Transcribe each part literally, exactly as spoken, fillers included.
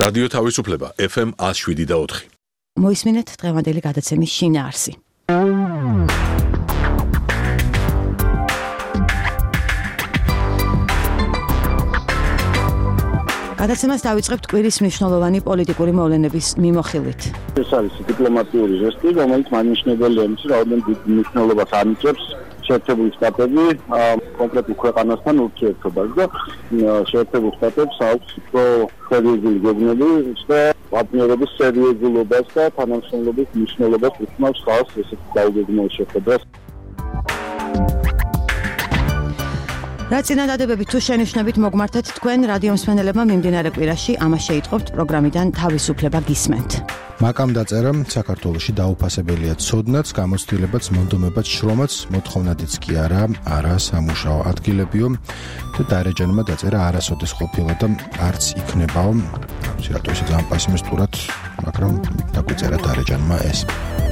რადიო თავისუფლება ეფ ემ one oh seven point four. მოისმინეთ დღევანდელი გადაცემის შინაარსი. გადაცემას დავიწყებთ კვირის მნიშვნელოვანი პოლიტიკური მოვლენების მიმოხილვით. ეს არის დიპლომატიური ჟესტი, რომელიც მანიშნებელია იმის, რომ რამდენ დიდ მნიშვნელობას ანიჭებს შეერთებული შტატები კონკრეტულ ქვეყანასთან ურთიერთობას და შეერთებულ შტატებს აქვს უფრო სერიოზული გეგმები და პარტნიორობის სერიოზულობას და თანამშრომლობის მნიშვნელობას უთმობს ხალხს ესეთ დაუგეგმო შეხვედრას. რა წინადადებებით თუ შენიშვნებით მოგმართეთ თქვენ რადიო მსმენელებმა მიმდინარე კვირაში, ამას შეიტყობთ პროგრამიდან თავისუფლება გისმენთ. მაკამ დაწერა საქართველოში დაუფასებელია ცოდნაც, გამოცდილებაც, მონდომებაც, შრომაც, მოთხოვნადიც კი არა, არა სამუშაო ადგილებიო და დარეჯანმა დაწერა არასოდეს ყოფილა და არც იქნებაო. რატო ისე ძალიან პესიმისტურად, მაგრამ დაგვიწერა დარეჯანმა ეს.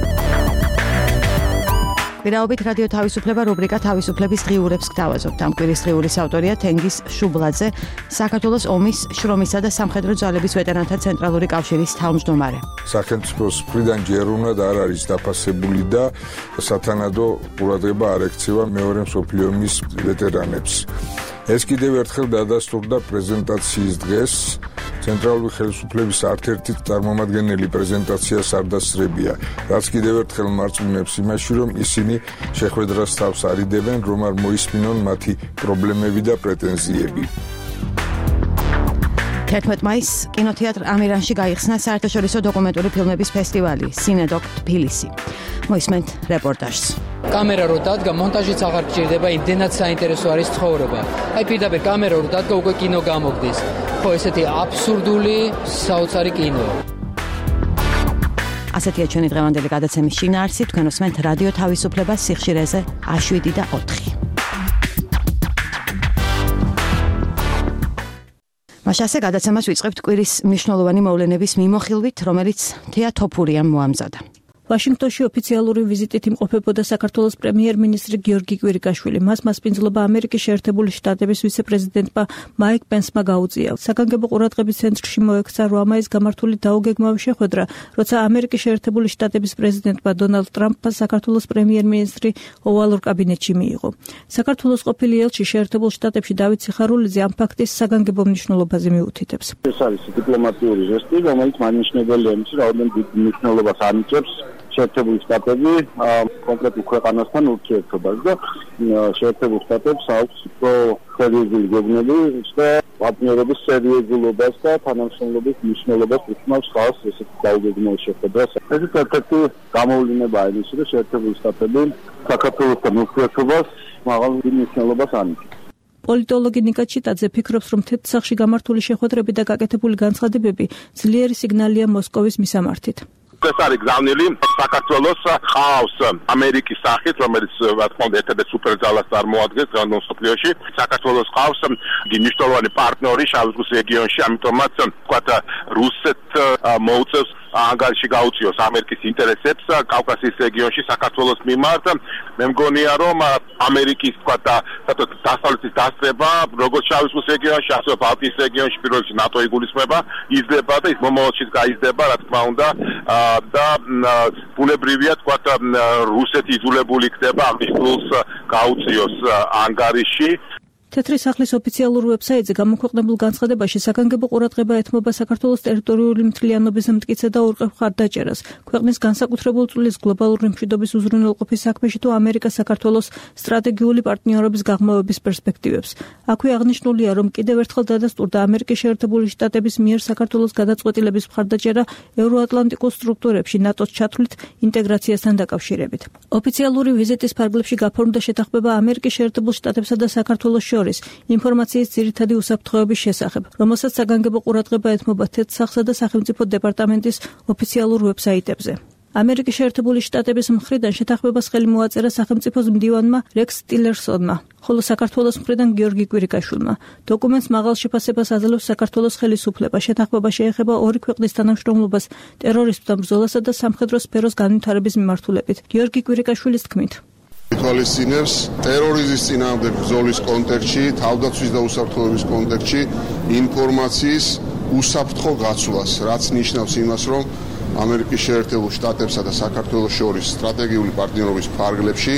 ვირაობით რადიო თავისუფლება რუბრიკა თავისუფლების დღიურებს გთავაზობთ. ამ კვირის დღიურის ავტორია თენგიზ შუბლაძე, საქართველოს ომის, შრომისა და სამხედრო ძალების ვეტერანთა ცენტრალური კავშირის თავმჯდომარე. სახელმწიფოს მხრიდან ჯერ უნდა არ არის დაფასებული და სათანადო ყურადღება არ ექცევა მეორე მსოფლიო ომის ვეტერანებს. ეს კიდევ ერთხელ დადასტურდა პრეზენტაციის დღეს. ცენტრალური ხელისუფლების ერთ-ერთი წარმომადგენელი პრეზენტაციას არ დასწრებია, რაც კიდევ ერთხელ მარწმუნებს იმაში, რომ ისინი შეხვედრას თავს არიდებენ, რომ არ მოისმინონ მათი პრობლემები და პრეტენზიები. თერთმეტ მაისს კინოთეატრ ამირანში გაიხსნა საერთაშორისო დოკუმენტური ფილმების ფესტივალი სინედოკ თბილისი. მოისმენთ რეპორტაჟს. კამერა რო დადგა, მონტაჟიც აღარ გჭირდება, იმდენად საინტერესო არის ცხოვრება. აი პირდაპირ კამერა რო დადგა, უკვე კინო გამოგდის. ხო, ესეთი აბსურდული საოცარი კინო. ასეთია ჩვენი დღევანდელი გადაცემის შინაარსი, თქვენ უსმენთ რადიო თავისუფლებას სიხშირეზე one oh seven point four. მაშ ასე გადაცემას ვიწყებთ კვირის მნიშვნელოვანი მოვლენების მიმოხილვით, რომელიც თეა თოფურიამ მოამზადა. ვაშინგტონში ოფიციალური ვიზიტით იმყოფებოდა საქართველოს პრემიერ-მინისტრი გიორგი კვირიკაშვილი. მას მასპინძლობა ამერიკის შეერთებული შტატების ვიცე-პრეზიდენტმა მაიკ პენსმა გაუწია. საგანგებო ყურადღების ცენტრში მოექცა რვა მაისს გამართული დაუგეგმავი შეხვედრა, როცა ამერიკის შეერთებული შტატების პრეზიდენტმა დონალდ ტრამპმა საქართველოს პრემიერ-მინისტრი ოვალურ კაბინეტში მიიღო. საქართველოს ყოფილი ელჩი შეერთებულ შტატებში დავით სიხარულიძე ამ ფაქტის საგანგებო მნიშვნელობაზე მიუთითებს. ეს არის დიპლომატიური ჟესტი, რომელიც მანიშნებელია იმის, რომ რამდენ დიდ მნიშვნელობას ანიჭებს შეერთებული შტატები კონკრეტულ ქვეყანასთან ურთიერთობას და შეერთებულ შტატებს აქვს უფრო სერიოზული გეგმები და პარტნიორობის სერიოზულობას და თანამშრომლობის მნიშვნელობას უთმობს ხალხს ესეთ დაუგეგმო შეხვედრას. ეს ერთ-ერთი გამოვლენებაა იმისი, რომ შეერთებული შტატები საქართველოსთან ურთიერთობას მაღალ მნიშვნელობას ანიჭებს. პოლიტოლოგი ნიკა ჩიტაძე ფიქრობს, რომ თეთრსახში გამართული შეხვედრები და გაკეთებული განცხადებები ძლიერი სიგნალია მოსკოვის მისამართით. ეს არის გზავნილი საქართველოს ხავს ამერიკის სახით, რომელიც რა თქმა უნდა ერთ-ერთ სუპერძალას წარმოადგენს დღევანდელ მსოფლიოში. საქართველოს ხავს მნიშვნელოვანი პარტნიორი შავი ზღვის რეგიონში, ამიტომაც ვთქვათ რუსეთს მოუწევს ანგარიში გაუწიოს ამერიკის ინტერესებს კავკასიის რეგიონში საქართველოს მიმართ. მე მგონია, რომ ამერიკის ვთქვათ დასავლეთის დასწრება როგორც შავი ზღვის რეგიონში, ასევე ბალტიის რეგიონში პირველ რიგში ნატო იგულისხმება, იზრდება და ის მომავალშიც გაიზრდება, რა თქმა უნდა. და ბუნებრივია თქვათ რუსეთი იძულებული ხდება აღნიშნულს გაუწიოს ანგარიში. თეთრი სახლის ოფიციალურ ვებსაიტზე გამოქვეყნებულ განცხადებაში საგანგებო ყურადღება ეთმობა საქართველოს ტერიტორიული მთლიანობის მტკიცე და ურყევ მხარდაჭერას, ქვეყნის განსაკუთრებულ წვლის გლობალური მშვიდობის უზრუნველყოფის საქმეში თუ ამერიკას საქართველოს სტრატეგიული პარტნიორობის გაღრმავების პერსპექტივებს. აქვე აღნიშნულია, რომ კიდევ ერთხელ დადასტურდა ამერიკის შეერთებული შტატების მიერ საქართველოს გადაწყვეტილების მხარდაჭერა ევროატლანტიკულ სტრუქტურებში ნატოს ჩათვლით ინტეგრაციასთან დაკავშირებით. ოფიციალური ვიზიტის ფარგლებში გაფორმდა შეთანხმება ამერიკის შეერთებულ შტატებსა და საქართველოს ინფორმაციის ძირითადი უსაფრთხოების შესახებ, რომელსაც საგანგებო ყურადღება ეთმობა თეთრსახსა და სახელმწიფო დეპარტამენტის ოფიციალურ ვებსაიტებზე. ამერიკის შეერთებული შტატების მხრიდან შეთანხმებას ხელი მოაწერა სახელმწიფოს მდივანმა რექს ტილერსონმა, ხოლო საქართველოს მხრიდან გიორგი კვირიკაშვილმა. დოკუმენტს მაღალ შეფასებას აძლევს საქართველოს ხელისუფლება. შეთანხმება შეეხება ორი ქვეყნის თანამშრომლობას ტერორისტთა ბრძოლასა და სამხედრო სფეროს განვითარების მიმართულებით. გიორგი კვირიკაშვილის თქმით, ითვალისწინებს ტერორიზმის წინააღმდეგ ბრძოლის კონტექსტში, თავდაცვის და უსაფრთხოების კონტექსტში ინფორმაციის უსაფრთხო გაცვლას, რაც ნიშნავს იმას, რომ ამერიკის შეერთებულ შტატებსა და საქართველოს შორის სტრატეგიული პარტნიორობის ფარგლებში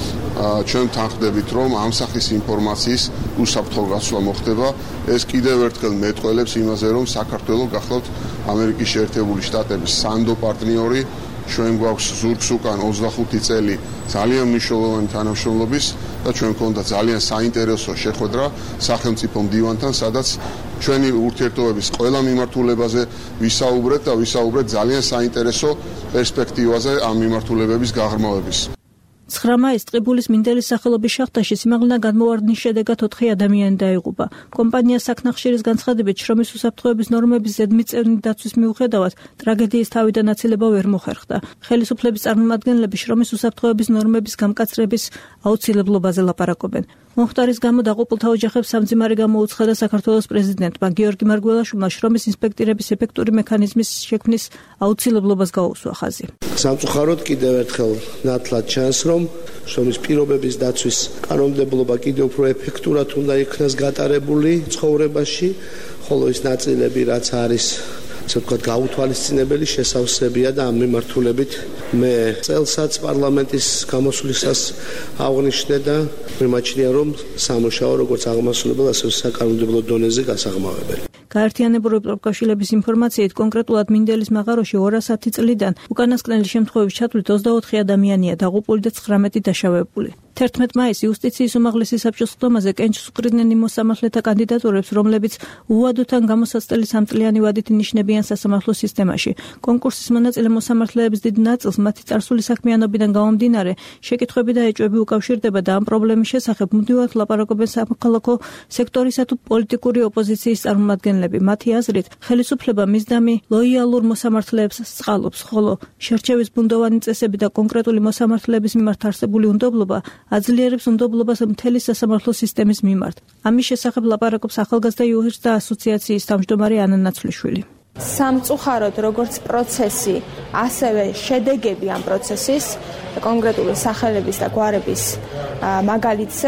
ჩვენ თანხმდებით, რომ ამ სახის ინფორმაციის უსაფრთხო გაცვლა მოხდება. ეს კიდევ ერთხელ მეტყველებს იმაზე, რომ საქართველოს გახლავთ ამერიკის შეერთებული შტატების სანდო პარტნიორი. ჩვენ გვაქვს ზურგს უკან ოცდახუთი წელი ძალიან მნიშვნელოვანი თანამშრომლობის და ჩვენ გვქონდა ძალიან საინტერესო შეხვედრა სახელმწიფო მდივანთან, სადაც ჩვენი ურთიერთობების ყველა მიმართულებაზე ვისაუბრეთ და ვისაუბრეთ ძალიან საინტერესო პერსპექტივაზე ამ მიმართულებების გაღრმავების. ცხრა მაისს ტყიბულის მინდერის სახელობის შახტაში სიმაღლიდან განმოვარდნის შედეგად ოთხი ადამიანი დაიღუპა. კომპანია საქნახშირის განცხადებით, შრომის უსაფრთხოების ნორმების ზედმიწევნით დაცვის მიუხედავად, ტრაგედიის თავიდან აცილება ვერ მოხერხდა. ხელისუფლების წარმომადგენლები შრომის უსაფრთხოების ნორმების გამკაცრების აუცილებლობაზე ლაპარაკობენ. მომხდარის გამო დაყუპულთა ოჯახებს სამძიმარი გამოუცხადა საქართველოს პრეზიდენტმა გიორგი მარგველაშვილმა შრომის ინსპექტირების ეფექტური მექანიზმის შექმნის აუცილებლობას გაუსვა ხაზი. სამწუხაროდ კიდევ ერთხელ ნათლად ჩანს, რომ შრომის პირობების დაცვის კანონმდებლობა კიდევ უფრო ეფექტურად უნდა იქნას გატარებული ცხოვრებაში, ხოლო ის ნაწილები, რაც არის ასე ვთქვათ, გაუთვალისწინებელი შესავსებია და ამ მიმართულებით მე წელსაც პარლამენტის გამოსვლისას აღნიშნე და მიმაჩნია, რომ სამუშაო როგორც აღმასრულებელ, ასევე საკანონმდებლო დონეზე გასაღმავებელი. გაერთიანებული პროფკავშირების ინფორმაციით, კონკრეტულად მინდელის მაღაროში ორას ათი წლიდან უკანასკნელი შემთხვევების ჩათვლით ოცდაოთხი ადამიანია დაღუპული და ცხრამეტი დაშავებული. თერთმეტ მაისს იუსტიციის უმაღლესი საბჭოს ხდომაზე კენჭს უკრიდნენ იმ მოსამართლეთა კანდიდატურებს, რომლებიც უვადოთან გამოსაცდელი სამწლიანი ვადით ინიშნებიან სასამართლო სისტემაში. კონკურსის მონაწილე მოსამართლეების დიდ ნაწილს მათი წარსული საქმიანობიდან გამომდინარე შეკითხვები და ეჭვები უკავშირდება და ამ პრობლემის შესახებ მუდმივად ლაპარაკობენ სამოქალაქო სექტორისა თუ პოლიტიკური ოპოზიციის წარმომადგენლები. მათი აზრით, ხელისუფლება მისდამი ლოიალურ მოსამართლეებს სწყალობს, ხოლო შერჩევის ბუნდოვანი წესები და კონკრეტული მოსამართლეების მიმართ არსებული უნდობლობა აძლიერებს უნდობლობას მთელი სასამართლო სისტემის მიმართ. ამის შესახებ ლაპარაკობს ახალგაზრდა იურისტთა ასოციაციის თავმჯდომარე ანა ნაცვლიშვილი. სამწუხაროდ როგორც პროცესი, ასევე შედეგები ამ პროცესის კონკრეტული სახელების და გვარების მაგალითზე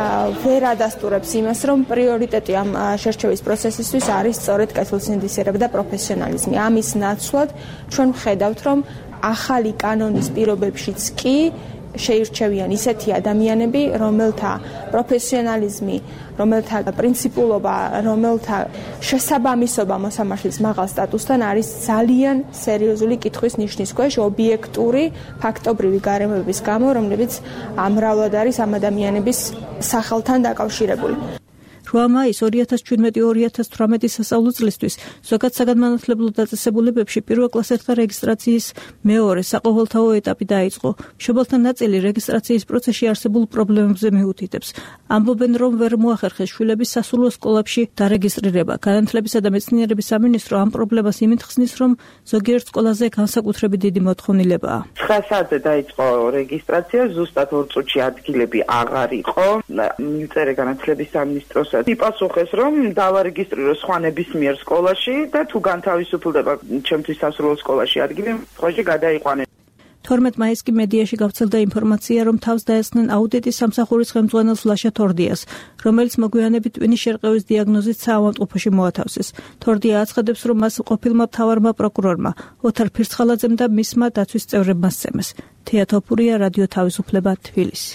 ვერ ადასტურებს იმას, რომ პრიორიტეტი ამ შერჩევის პროცესისთვის არის სწორედ კეთილსინდისიერება და პროფესიონალიზმი. ამის ნაცვლად ჩვენ ვხედავთ, რომ ახალი კანონის პირობებშიც კი შეირჩევიან ისეთი ადამიანები, რომელთა პროფესიონალიზმი, რომელთა პრინციპულობა, რომელთა შესაბამისობა მოსამართლის მაღალ სტატუსთან არის ძალიან სერიოზული კითხვის ნიშნის ქვეშ, ობიექტური, ფაქტობრივი გარემოების გამო, რომლებიც მრავლად არის ამ ადამიანების სახელთან დაკავშირებული. რვა მაისს ორი ათას შვიდმეტი ორი ათას თვრამეტი სასწავლო წლისთვის ზოგად საგანმანათლებლო დაწესებულებებში პირველ კლასელთა რეგისტრაციის მეორე საყოველთაო ეტაპი დაიწყო. მშობელთა ნაწილი რეგისტრაციის პროცესში არსებულ პრობლემებზე მიუთითებს. ამბობენ, რომ ვერ მოახერხეს შვილების სასულო სკოლებში დარეგისტრირება. განათლებისა და მეცნიერების სამინისტრო ამ პრობლემას იმით ხსნის, რომ ზოგიერთ სკოლაზე განსაკუთრებით დიდი მოთხოვნილებაა. ცხრა საათზე დაიწყო რეგისტრაცია, ზუსტად ორ წუთში ადგილები აღარ იყო. მიუწერე განათლების სამინისტროს იპასუხეს, რომ დავარეგისტრირო სხვა ნებისმიერ სკოლაში და თუ განთავისუფლდება ჩემთვის სასურველ სკოლაში ადგილი, სხვაში გადაიყვანე. თორმეტ მაისს კი მედიაში გავრცელდა ინფორმაცია, რომ თავს დაესხნენ აუდიტის სამსახურის ხელმძღვანელს ლაშა თორდიას, რომელიც მოგვიანებით ტვინის შერყევის დიაგნოზით საავადმყოფოში მოათავსეს. თორდია აცხადებს, რომ მას ყოფილმა მთავარმა პროკურორმა ოთარ ფირცხალაძემ და მისმა დაცვის წევრებმა სცემეს. თეა თოფურია, რადიო თავისუფლება, თბილისი.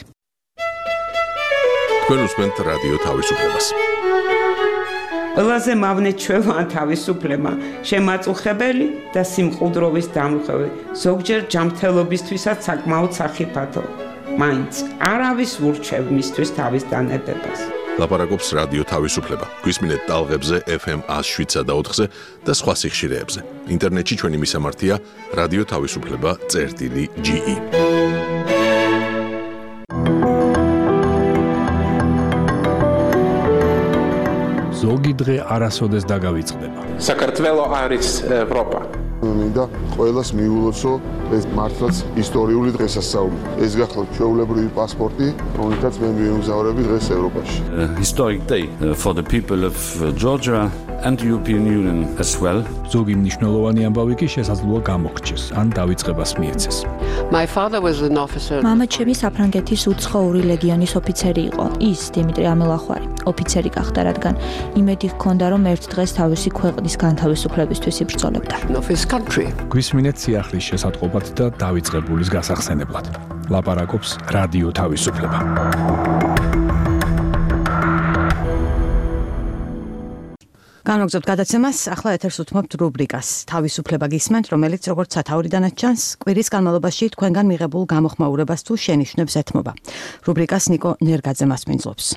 თქვენ უსმენთ რადიო თავისუფლებას. ყველაზე მავნე ჩვევა თავისუფლება, შემაწუხებელი და სიმყუდროვის დამრღვევი, ზოგჯერ ჯანმრთელობისთვისაც საკმაოდ სახიფათო. მაინც არავის ურჩევ მისთვის თავის დანებებას. ლაპარაკობს რადიო თავისუფლება. გვისმინეთ ტალღებზე ეფ ემ ას შვიდსა და ოთხზე და სხვა სიხშირეებზე. ინტერნეტში ჩვენი მისამართია რადიო თავისუფლება წერტილი ჯი ი. ზოგი დღე არასოდეს დაგავიწყდება. საქართველო არის ევროპა. მინდა ყველას მიულოცო ეს მართლაც ისტორიული დღესასწაული. ეს გახლავთ ჩვეულებრივი პასპორტი, რომელთაც მე მივიმგზავრები დღეს ევროპაში. Historic day for the people of Georgia and the European Union as well. ზოგი მნიშვნელოვანი ამბავი კი შესაძლოა გამოგრჩეს, ან დავიწყებას მიეცეს. My father was an officer. მამა ჩემი საფრანგეთის უცხოური ლეგიონის ოფიცერი იყო. ის დიმიტრი ამილახვარი, ოფიცერი გახდა, რადგან იმედი ჰქონდა, რომ ერთ დღეს თავისი ქვეყნის განთავისუფლებისთვის იბრძოლებდა. Of his country. გვისმინეთ სიახლის შესატყობად და დავიწყებულის გასახსენებლად. ლაპარაკობს რადიო თავისუფლება. განვაგრძობთ გადაცემას, ახლა ეთერს უთმობთ რუბრიკას თავისუფლება გისმენთ, რომელიც როგორც სათაურიდანაც ჩანს, კვირის განმავლობაში თქვენგან მიღებულ გამოხმაურებას თუ შენიშვნებს ეთმობა. რუბრიკას ნიკო ნერგაძე მასპინძლობს.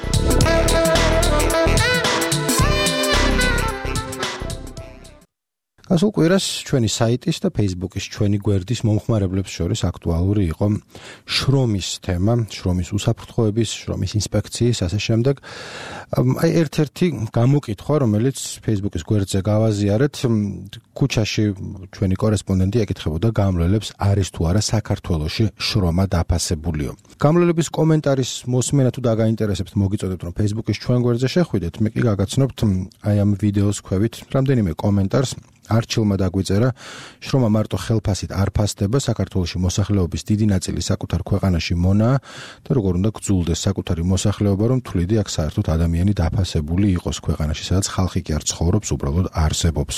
გასულ კვირას ჩვენი საიტის და Facebook-ის ჩვენი გვერდის მომხმარებლებს შორის აქტუალური იყო შრომის თემა, შრომის უსაფრთხოების, შრომის ინსპექციის, ასე შემდეგ. აი ერთ-ერთი გამოკითხვა, რომელიც Facebook-ის გვერდზე გავაზიარეთ, ქუჩაში ჩვენი კორესპონდენტი ეკითხებოდა გამლელებს, არის თუ არა საქართველოში შრომა დაფასებულიო. გამლელების კომენტარის მოსმენა თუ დაგაინტერესებთ, მოგიწოდებთ, რომ Facebook-ის ჩვენ გვერდზე შეხვიდეთ, მე კი გაგაცნობთ აი ამ ვიდეოს ქვევით რამდენიმე კომენტარს. არჩილმა დაგვიწერა, შრომა მარტო ხელფასით არ ფასდება, საქართველოში მოსახლეობის დიდი ნაწილი საკუთარ ქვეყანაში მონაა და როგორ უნდა გძულდეს საკუთარი მოსახლეობა, რომ თვლიდი აქ საერთოდ ადამიანი დაფასებული იყოს ქვეყანაში, სადაც ხალხი კი არ ცხოვრობს, უბრალოდ არსებობს.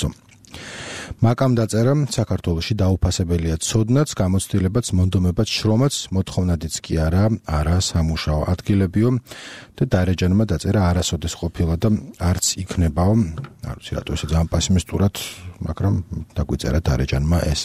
მაკამ დაწერა, საქართველოში დაუფასებელია ცოდნაც, გამოცდილებაც, მონდომებაც, შრომაც, მოთხოვნადიც კი არა, არა სამუშაო ადგილებიო და დარეჯანმა დაწერა, არასოდეს ყოფილა და არც იქნებაო. არ ვიცი რატო ესე ძალიან პესიმისტურად, მაგრამ დაგვიწერა დარეჯანმა ეს.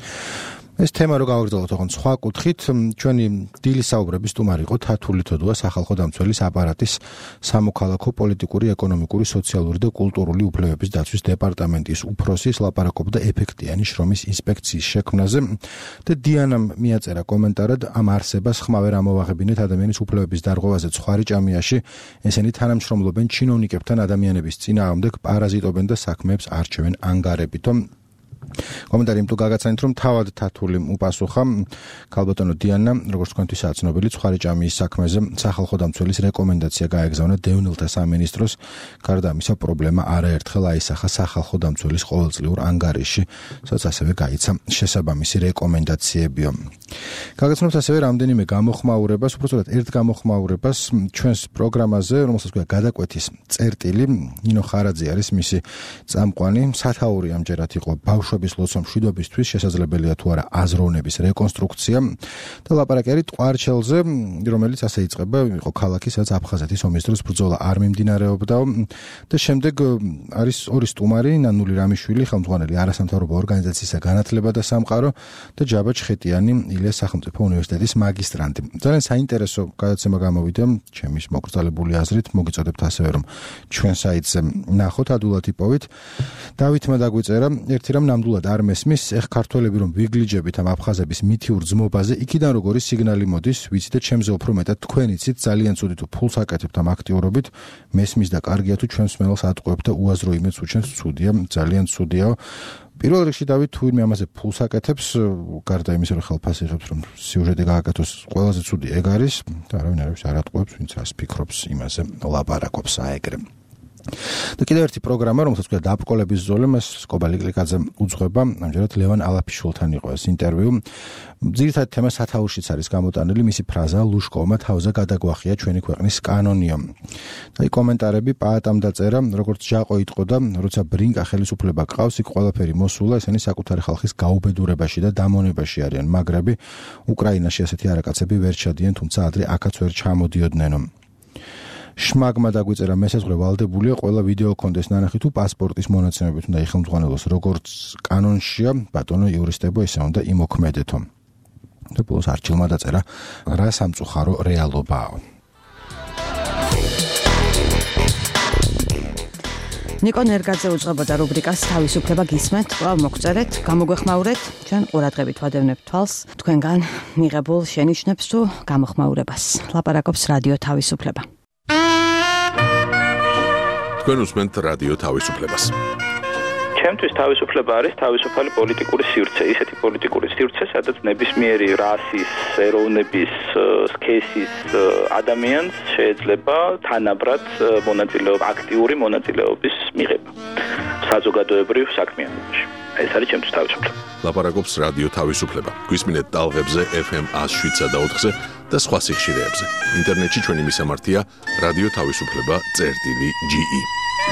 ეს თემა რო გავაგრძელოთ ოღონდ სხვა კუთხით, ჩვენი დილის საუბრების სტუმარი იყო თათული თოდუა, სახალხო დამცველის აპარატის სამოქალაქო, პოლიტიკური, ეკონომიკური, სოციალური და კულტურული უფლებების დაცვის დეპარტამენტის უფროსის, ლაპარაკობდა ეფექტიანი შრომის ინსპექციის შექმნაზე და დიანამ მიაწერა კომენტარად, ამ არსებას ხმავე რა მოვაღებინეთ ადამიანის უფლებების დარღვევაზე ცხარი ჭამიაში, ესენი თანამშრომლობენ ჩინოვნიკებთან ადამიანების წინააღმდეგ, პარაზიტობენ და საქმეებს არჩევენ ანგარებითო. კომენტარი თუ გაგაცანით, რომ თავად თათული უპასუხა ქალბატონო დიანა, როგორც თქვენთვისაა ცნობილი, ცხარი ჭამიის საქმეზე სახალხო დამცველის რეკომენდაცია გაეგზავნა დევნილთა სამინისტროს, გარდა ამისა პრობლემა არაერთხელ აისახა სახალხო დამცველის ყოველწლიურ ანგარიშში, სადაც ასევე გაიცა შესაბამისი რეკომენდაციებიო. გაგაცნობთ ასევე რამდენიმე გამოხმაურებას, უბრალოდ ერთ გამოხმაურებას ჩვენს პროგრამაზე, რომელსაც ქვია გადაკვეთის წერტილი, ნინო ხარაძე არის მისი წამყვანი, სათაური ამჯერად იყო ბავშვების ლოცვა მშვიდობისთვის, შესაძლებელია თუ არა აზროვნების რეკონსტრუქცია და ლაპარაკი არის ტყვარჩელზე, რომელიც ასე იწყება, იყო ქალაქი, სადაც აფხაზეთის ომის დროს ბრძოლა არ მიმდინარეობდა და შემდეგ არის ორი სტუმარი, ნანული რამიშვილი, ხელმძღვანელი არასამთავრობო ორგანიზაციისა განათლება და სამყარო და ჯაბა ჩხეტიანი, ილიას სახელმწიფო უნივერსიტეტის მაგისტრანტი. ძალიან საინტერესო გადაცემა გამოვიდა, ჩემის მოკრძალებული აზრით, მოგიწოდებთ ასევე რომ ჩვენ საიტზე ნახოთ, ადულად იპოვით. დავითმა დაგვიწერა, ერთი რამ ნამდვილად არ მესმის, ეხ ქართველები რომ ვიგლიჯებით ამ აფხაზების მითიურ ძმობაზე, იქიდან როგორი სიგნალი მოდის, ვიცი და ჩემზე უფრო მეტად თქვენ იცით, ძალიან ცუდი თუ ფულს აკეთებთ ამ აქტიურობით, მესმის და კარგია თუ ჩვენს მენელს ატყუებთ და უაზრო იმედს უჩენს, ცუდია, ძალიან ცუდიაო. პირველ რიგში დავით თუ ვინმე ამაზე ფულს აკეთებს, გარდა იმისა რომ ხელფასი იღებს, რომ სიუჟეტი გააკეთოს, ყველაზე ცუდი ეგ არის და არავინ არის არ ატყუებს, ვინც რას ფიქრობს იმაზე, ლაპარაკობს აეგრე. და კიდევ ერთი პროგრამა, რომელსაც ქვია დაბრკოლების ზოლი, მას სკობა ლიკლიკაძე უძღვება, ამჯერად ლევან ალაფიშვილთან იყო ეს ინტერვიუ. ძირითადი თემა სათაურშიც არის გამოტანილი, მისი ფრაზა ლუშკოვმა თავზე გადაგვახია ჩვენი ქვეყნის კანონიო. და კომენტარები პაატამ დაწერა, როგორც ჟაყო იტყოდა, როცა ბრინკა ხელისუფლება გყავს, იქ ყველაფერი მოსულა, ესენი საკუთარი ხალხის გაუბედურებაში და დამონებაში არიან მაგრები. უკრაინაში ასეთი არაკაცები ვერ ჩადიან, თუმცა ადრე აქაც ვერ ჩამოდიოდნენ. შმაგმა დაგვიწერა, მესაზღვრე ვალდებულია, ყველა ვიდეო კონდეს ნანახი თუ პასპორტის მონაცემებით უნდა იხელმძღვანელოს, როგორც კანონშია, ბატონო იურისტებო, ესე უნდა იმოქმედეთო. და ბოლოს არჩილმა დაწერა, რა სამწუხარო რეალობაა. ნიკო ნერგაძე უძღვებოდა რუბრიკას თავისუფლება გისმენთ, კვლავ მოგწერეთ, გამოგვეხმაურეთ, ჩვენ ყურადღებით ვადევნებთ თვალს თქვენგან მიღებულ შენიშვნებს თუ გამოხმაურებას. ლაპარაკობს რადიო თავისუფლება. თქვენ უსმენთ რადიო თავისუფლებას. ჩემთვის თავისუფლება არის თავისუფალი პოლიტიკური სივრცე, ისეთი პოლიტიკური სივრცე, სადაც ნებისმიერი რასის, ეროვნების, სქესის ადამიანს შეიძლება თანაბრად მონაწილეობა, აქტიური მონაწილეობის მიღება საზოგადოებრივ საქმიანობაში. ეს არის ჩემთვის თავისუფლება. ლაპარაკობს რადიო თავისუფლება. გვისმინეთ ტალღებზე ეფ ემ one oh seven და ოთხზე და სხვა სიხშირეებზე. ინტერნეტში ჩვენი მისამართია რადიო თავისუფლება წერტილი ჯი ი.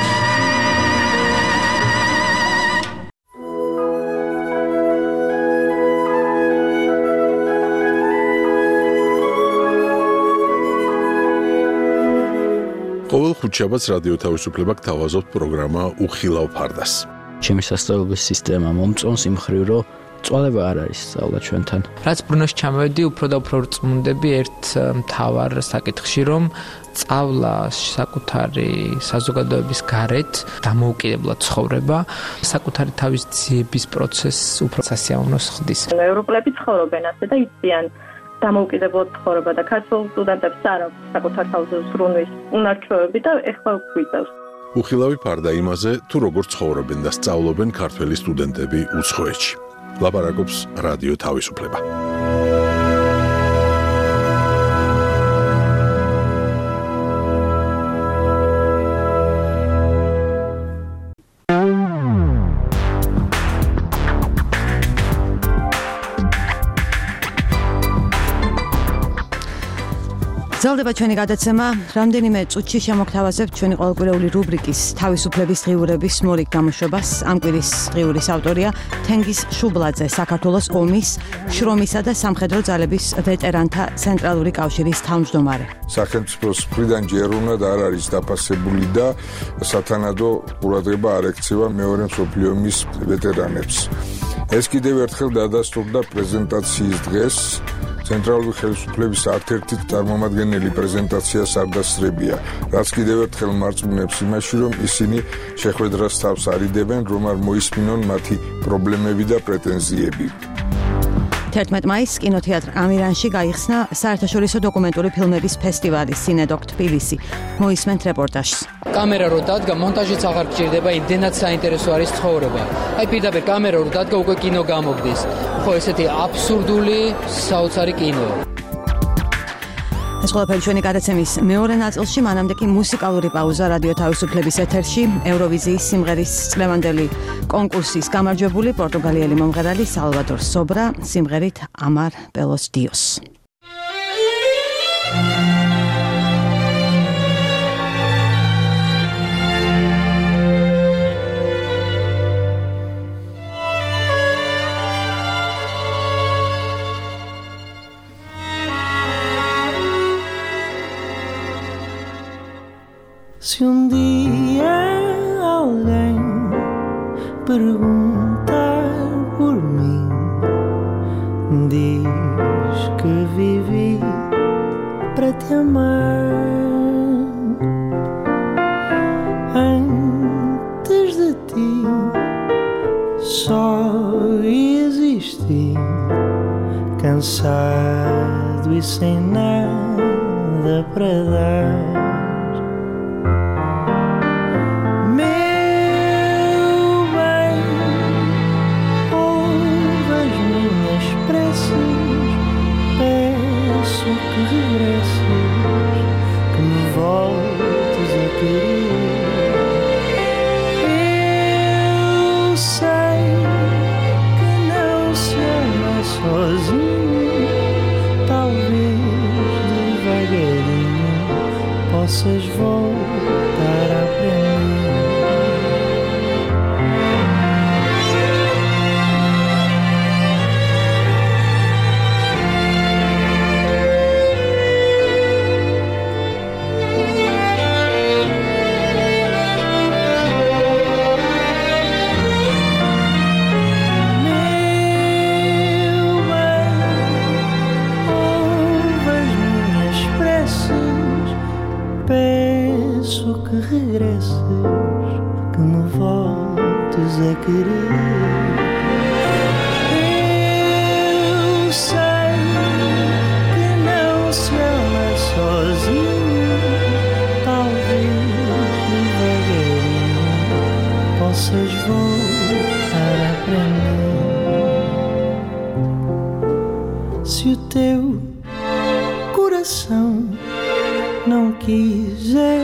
ყოველ ხუთშაბათს რადიო თავისუფლება გთავაზობთ პროგრამა უხილავ ფარდას. ჩემი სასწავლებლების სისტემა მომწონს იმ მხრივ, რომ წვალება არ არის სწავლა ჩვენთან. რაც ბრუნოში ჩამოვედი, უფრო და უფრო რწმუნდები ერთ მთავარ საკითხში, რომ სწავლა საკუთარი საზოგადოების გარეთ დამოუკიდებლად ცხოვრება, საკუთარი თავის ძიების პროცესს უფრო სასიამოვნოს ხდის. ევროპელები ცხოვრობენ ასე და იციან დამოუკიდებლად ცხოვრება და ქართულ სტუდენტებს არ აქვს საკუთარ თავზე ზრუნვის უნარჩვევები და ეხლა გვიწევს. უხილავი ფარდა იმაზე, თუ როგორ ცხოვრობენ და სწავლობენ ქართველი სტუდენტები უცხოეთში. ლაპარაკობს რადიო თავისუფლება. გრძელდება ჩვენი გადაცემა. რამდენიმე წუთში შემოგთავაზებთ ჩვენი ყოველკვირეული რუბრიკის თავისუფლების დღიურების მორიგ გამოშვებას. ამ კვირის დღიურის ავტორია თენგიზ შუბლაძე, საქართველოს ომის, შრომისა და სამხედრო ძალების ვეტერანთა ცენტრალური კავშირის თავმჯდომარე. სახელმწიფოს მხრიდან ჯერ უნდა არ არის დაფასებული და სათანადო ყურადღება არ ექცევა მეორე მსოფლიო ომის ვეტერანებს. ეს კიდევ ერთხელ დადასტურდა პრეზენტაციის დღეს. ცენტრალური ხელისუფლების ერთ-ერთი წარმომადგენელი პრეზენტაციას არ დასწრებია, რაც კიდევ ერთხელ მარწმუნებს იმაში, რომ ისინი შეხვედრას თავს არიდებენ, რომ არ მოისმინონ მათი პრობლემები და პრეტენზიები. თერთმეტ მაისს კინოთეატრ ამირანში გაიხსნა საერთაშორისო დოკუმენტური ფილმების ფესტივალი სინედოკ თბილისი. მოისმენთ რეპორტაჟს. კამერა რო დადგა, მონტაჟიც აღარ გჭირდება, იმდენად საინტერესო არის ცხოვრება. აი პირდაპირ კამერა რო დადგა, უკვე კინო გამოგდის. ხო, ესეთი აბსურდული საოცარი კინოა. ეს ყველაფერი ჩვენი გადაცემის მეორე ნაწილში, მანამდე კი მუსიკალური პაუზა რადიო თავისუფლების ეთერში. ევროვიზიის სიმღერის წლევანდელი კონკურსის გამარჯვებული პორტუგალიელი მომღერალი სალვადორ სობრა სიმღერით ამარ პელოს დიოს. Se um dia alguém perguntar por mim, diz que vivi para te amar. Antes de ti só existi, cansado e sem nada para dar. Possas voltar a aprender. Possas voltar a aprender. Se o teu coração não quiser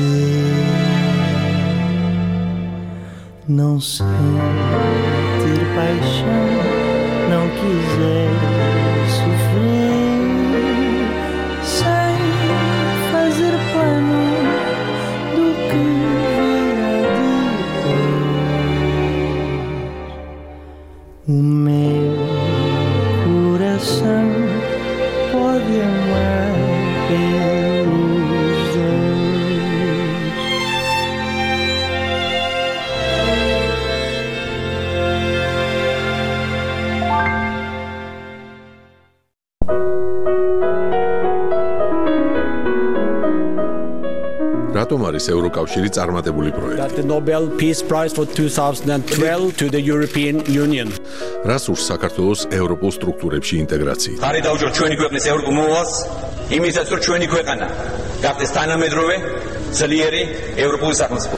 ser, não sentir paixão não quiser sofrer sem fazer plano do que virá depois. O meu coração pode amar pelos dois. რატომ არის ევროკავშირი წარმატებული პროექტი? The Nobel Peace Prize for twenty twelve to the European Union. რას ურს საქართველოს ევროპულ სტრუქტურებში ინტეგრაცია? ხარი დაუჭირ ჩვენი ქვეყნის ევროპულ მოვალს, იმისაც რომ ჩვენი ქვეყანა გახდეს თანამედროვე, ძლიერი ევროპული სახელმწიფო.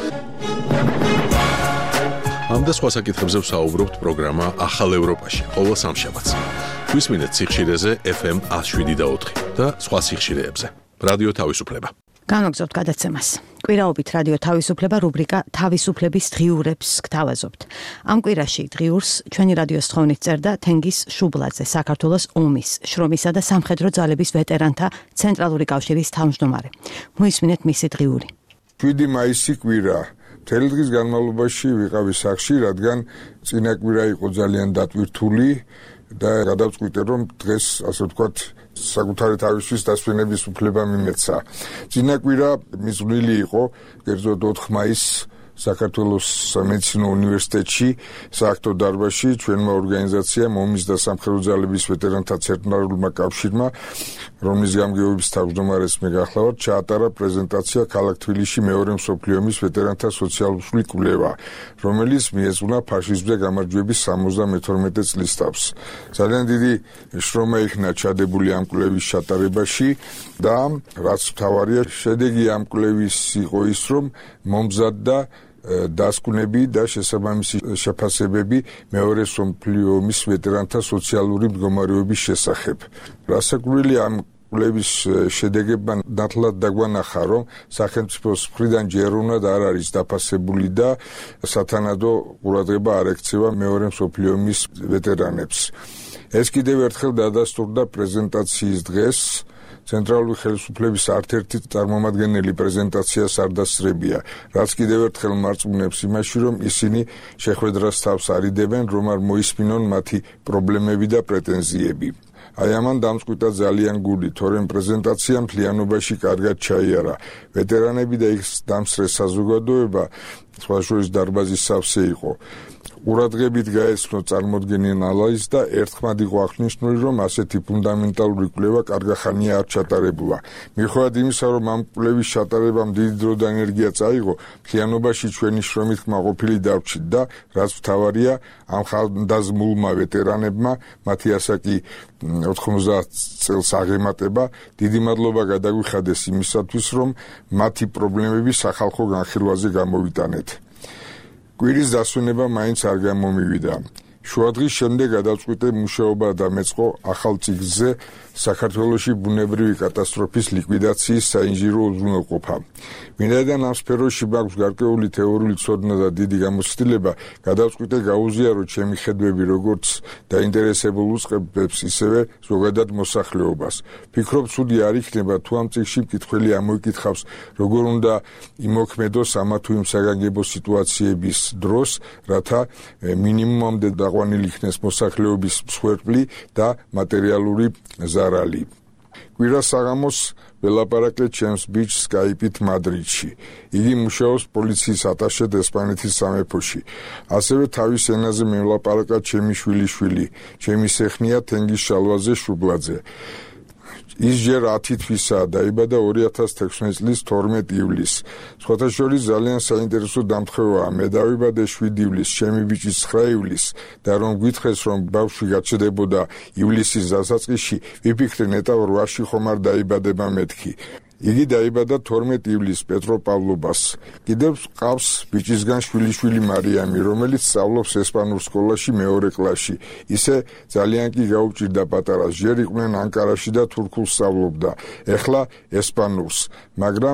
ამ და სხვა საკითხებზე ვსაუბრობთ პროგრამა ახალ ევროპაში, ყოველ სამშაბათს. გვისმინეთ სიხშირეზე ეფ ემ one oh seven და ოთხი და სხვა სიხშირეებზე. რადიო თავისუფლება. განვაგრძობთ გადაცემას. კვირაობით რადიო თავისუფლება რუბრიკა თავისუფლების დღიურებს გთავაზობთ. ამ კვირაში დღიურს ჩვენი რადიოს თხოვნით წერდა თენგიზ შუბლაძე, საქართველოს ომის, შრომისა და სამხედრო ძალების ვეტერანთა ცენტრალური კავშირის თავმჯდომარე. მოისმინეთ მისი დღიური. შვიდი მაისი კვირა. მთელი დღის განმავლობაში ვიყავი სახლში, რადგან წინა კვირა იყო ძალიან დატვირთული და გადავწყვიტე, რომ დღეს, ასე ვთქვათ, საკუთარი თავისთვის დასვენების უფლება მიმეცა. წინა კვირა მიზნული იყო, კერძოდ ოთხ მაისს საქართველოს სამედიცინო უნივერსიტეტში, სააქტო დარბაზში ჩვენმა ორგანიზაციამ ომის და სამხედრო ძალების ვეტერანთა ცენტრალურმა კავშირმა, რომლის გამგეობის თავმჯდომარეს მე გახლავართ, ჩაატარა პრეზენტაცია ქალაქ თბილისში მეორე მსოფლიო ომის ვეტერანთა სოციალურ კვლევა, რომელიც მიეძღვნა ფაშიზმზე გამარჯვების სამოცდამეთორმეტე წლის თავს. ძალიან დიდი შრომა იქნა ჩადებული ამ კვლევის ჩატარებაში და რაც მთავარია, შედეგი ამ კვლევის იყო ის, რომ მომზადდა დასკვნები და შესაბამისი შეფასებები მეორე მსოფლიო ომის ვეტერანთა სოციალური მდგომარეობის შესახებ. რასაკვირველი ამ კვლევის შედეგებმა ნათლად დაგვანახა, რომ სახელმწიფოს მხრიდან ჯერუნად არ არის დაფასებული და სათანადო ყურადღება არ ექცევა მეორე მსოფლიო ომის ვეტერანებს. ეს კიდევ ერთხელ დადასტურდა პრეზენტაციის დღეს. ცენტრალური ხელისუფლების ერთ-ერთი წარმომადგენელი პრეზენტაციას არ დასწრებია, რაც კიდევ ერთხელ მარწმუნებს იმაში, რომ ისინი შეხვედრას თავს არიდებენ, რომ არ მოისმინონ მათი პრობლემები და პრეტენზიები. აი ამან დამწყვიტა ძალიან გული, თორემ პრეზენტაცია მთლიანობაში კარგად ჩაიარა. ვეტერანები და ის დამსწრე საზოგადოება, სხვა შორის დარბაზის სავსე იყო. ყურადღებით გაეცნო წარმოდგენილ ანალიზს და ერთხმად იყო აღნიშნული, რომ ასეთი ფუნდამენტალური კვლევა კარგახანია არ ჩატარებულა. მიუხედავად იმისა, რომ ამ კვლევის ჩატარებამ დიდი დრო და ენერგია წაიღო, მთლიანობაში ჩვენი შრომით კმაყოფილი დავჭით და რაც მთავარია, ამ ხანდაზმულმა ვეტერანებმა, მათი ასაკი ოთხმოცდაათ წელს აღემატება, დიდი მადლობა გადაგვიხადეს იმისათვის, რომ მათი პრობლემები სახალხო განხილვაზე გამოვიტანეთ. კვირის დასვენება მაინც არ გამომივიდა. შუადღის შემდეგ გადავწყვიტე მუშაობა დამეწყო ახალ წიგნზე საქართველოში ბუნებრივი კატასტროფის ლიკვიდაციის საინჟინრო უზრუნველყოფა. ვინაიდან ამ სფეროში მაქვს გარკვეული თეორიული ცოდნა და დიდი გამოცდილება, გადავწყვიტე გაუზიარო ჩემი ხედვები როგორც დაინტერესებულ უწყებებს, ისევე ზოგადად მოსახლეობას. ვფიქრობ, ცუდი არ იქნება თუ ამ წიგნში მკითხველი ამოიკითხავს, როგორ უნდა იმოქმედოს ამა თუ იმ საგანგებო სიტუაციების დროს, რათა მინიმუმამდე დაყვანილი იქნეს მოსახლეობის მსხვერპლი და მატერიალური ზარალი. კვირა საღამოს ველაპარაკე ჩემს ბიჭს სკაიპით მადრიდში. იგი მუშაობს პოლიციის ატაშედ ესპანეთის სამეფოში. ასევე თავის ენაზე მევლაპარაკა ჩემი შვილიშვილი, ჩემი სეხნია თენგიზ შალვაზე შუბლაძე. ის ჯერ ათი თვისაა, დაიბადა ორი ათას თექვსმეტი წლის თორმეტ ივლისს. სხვათა შორის ძალიან საინტერესო დამთხევაა. მე დავიბადე შვიდი ივლისს, ჩემი ბიჭი ცხრა ივლისს და რომ გითხრეს, რომ ბავშვი გაჩნდებოდა ივლისის დასაწყისში, ვიფიქრე ნეტავ რვაში ხომ არ დაიბადება მეთქი. იგი დაიბადა თორმეტ ივლისს პეტროპავლობას. კიდევ ყავს ბიჭისგან შვილიშვილი მარიამი, რომელიც სწავლობს ესპანურ სკოლაში მეორე კლასში. ისე ძალიან კი გაუჭირდა პატარას. ჯერ იყვნენ ანკარაში და თურქულს სწავლობდა. ეხლა ესპანურს, მაგრამ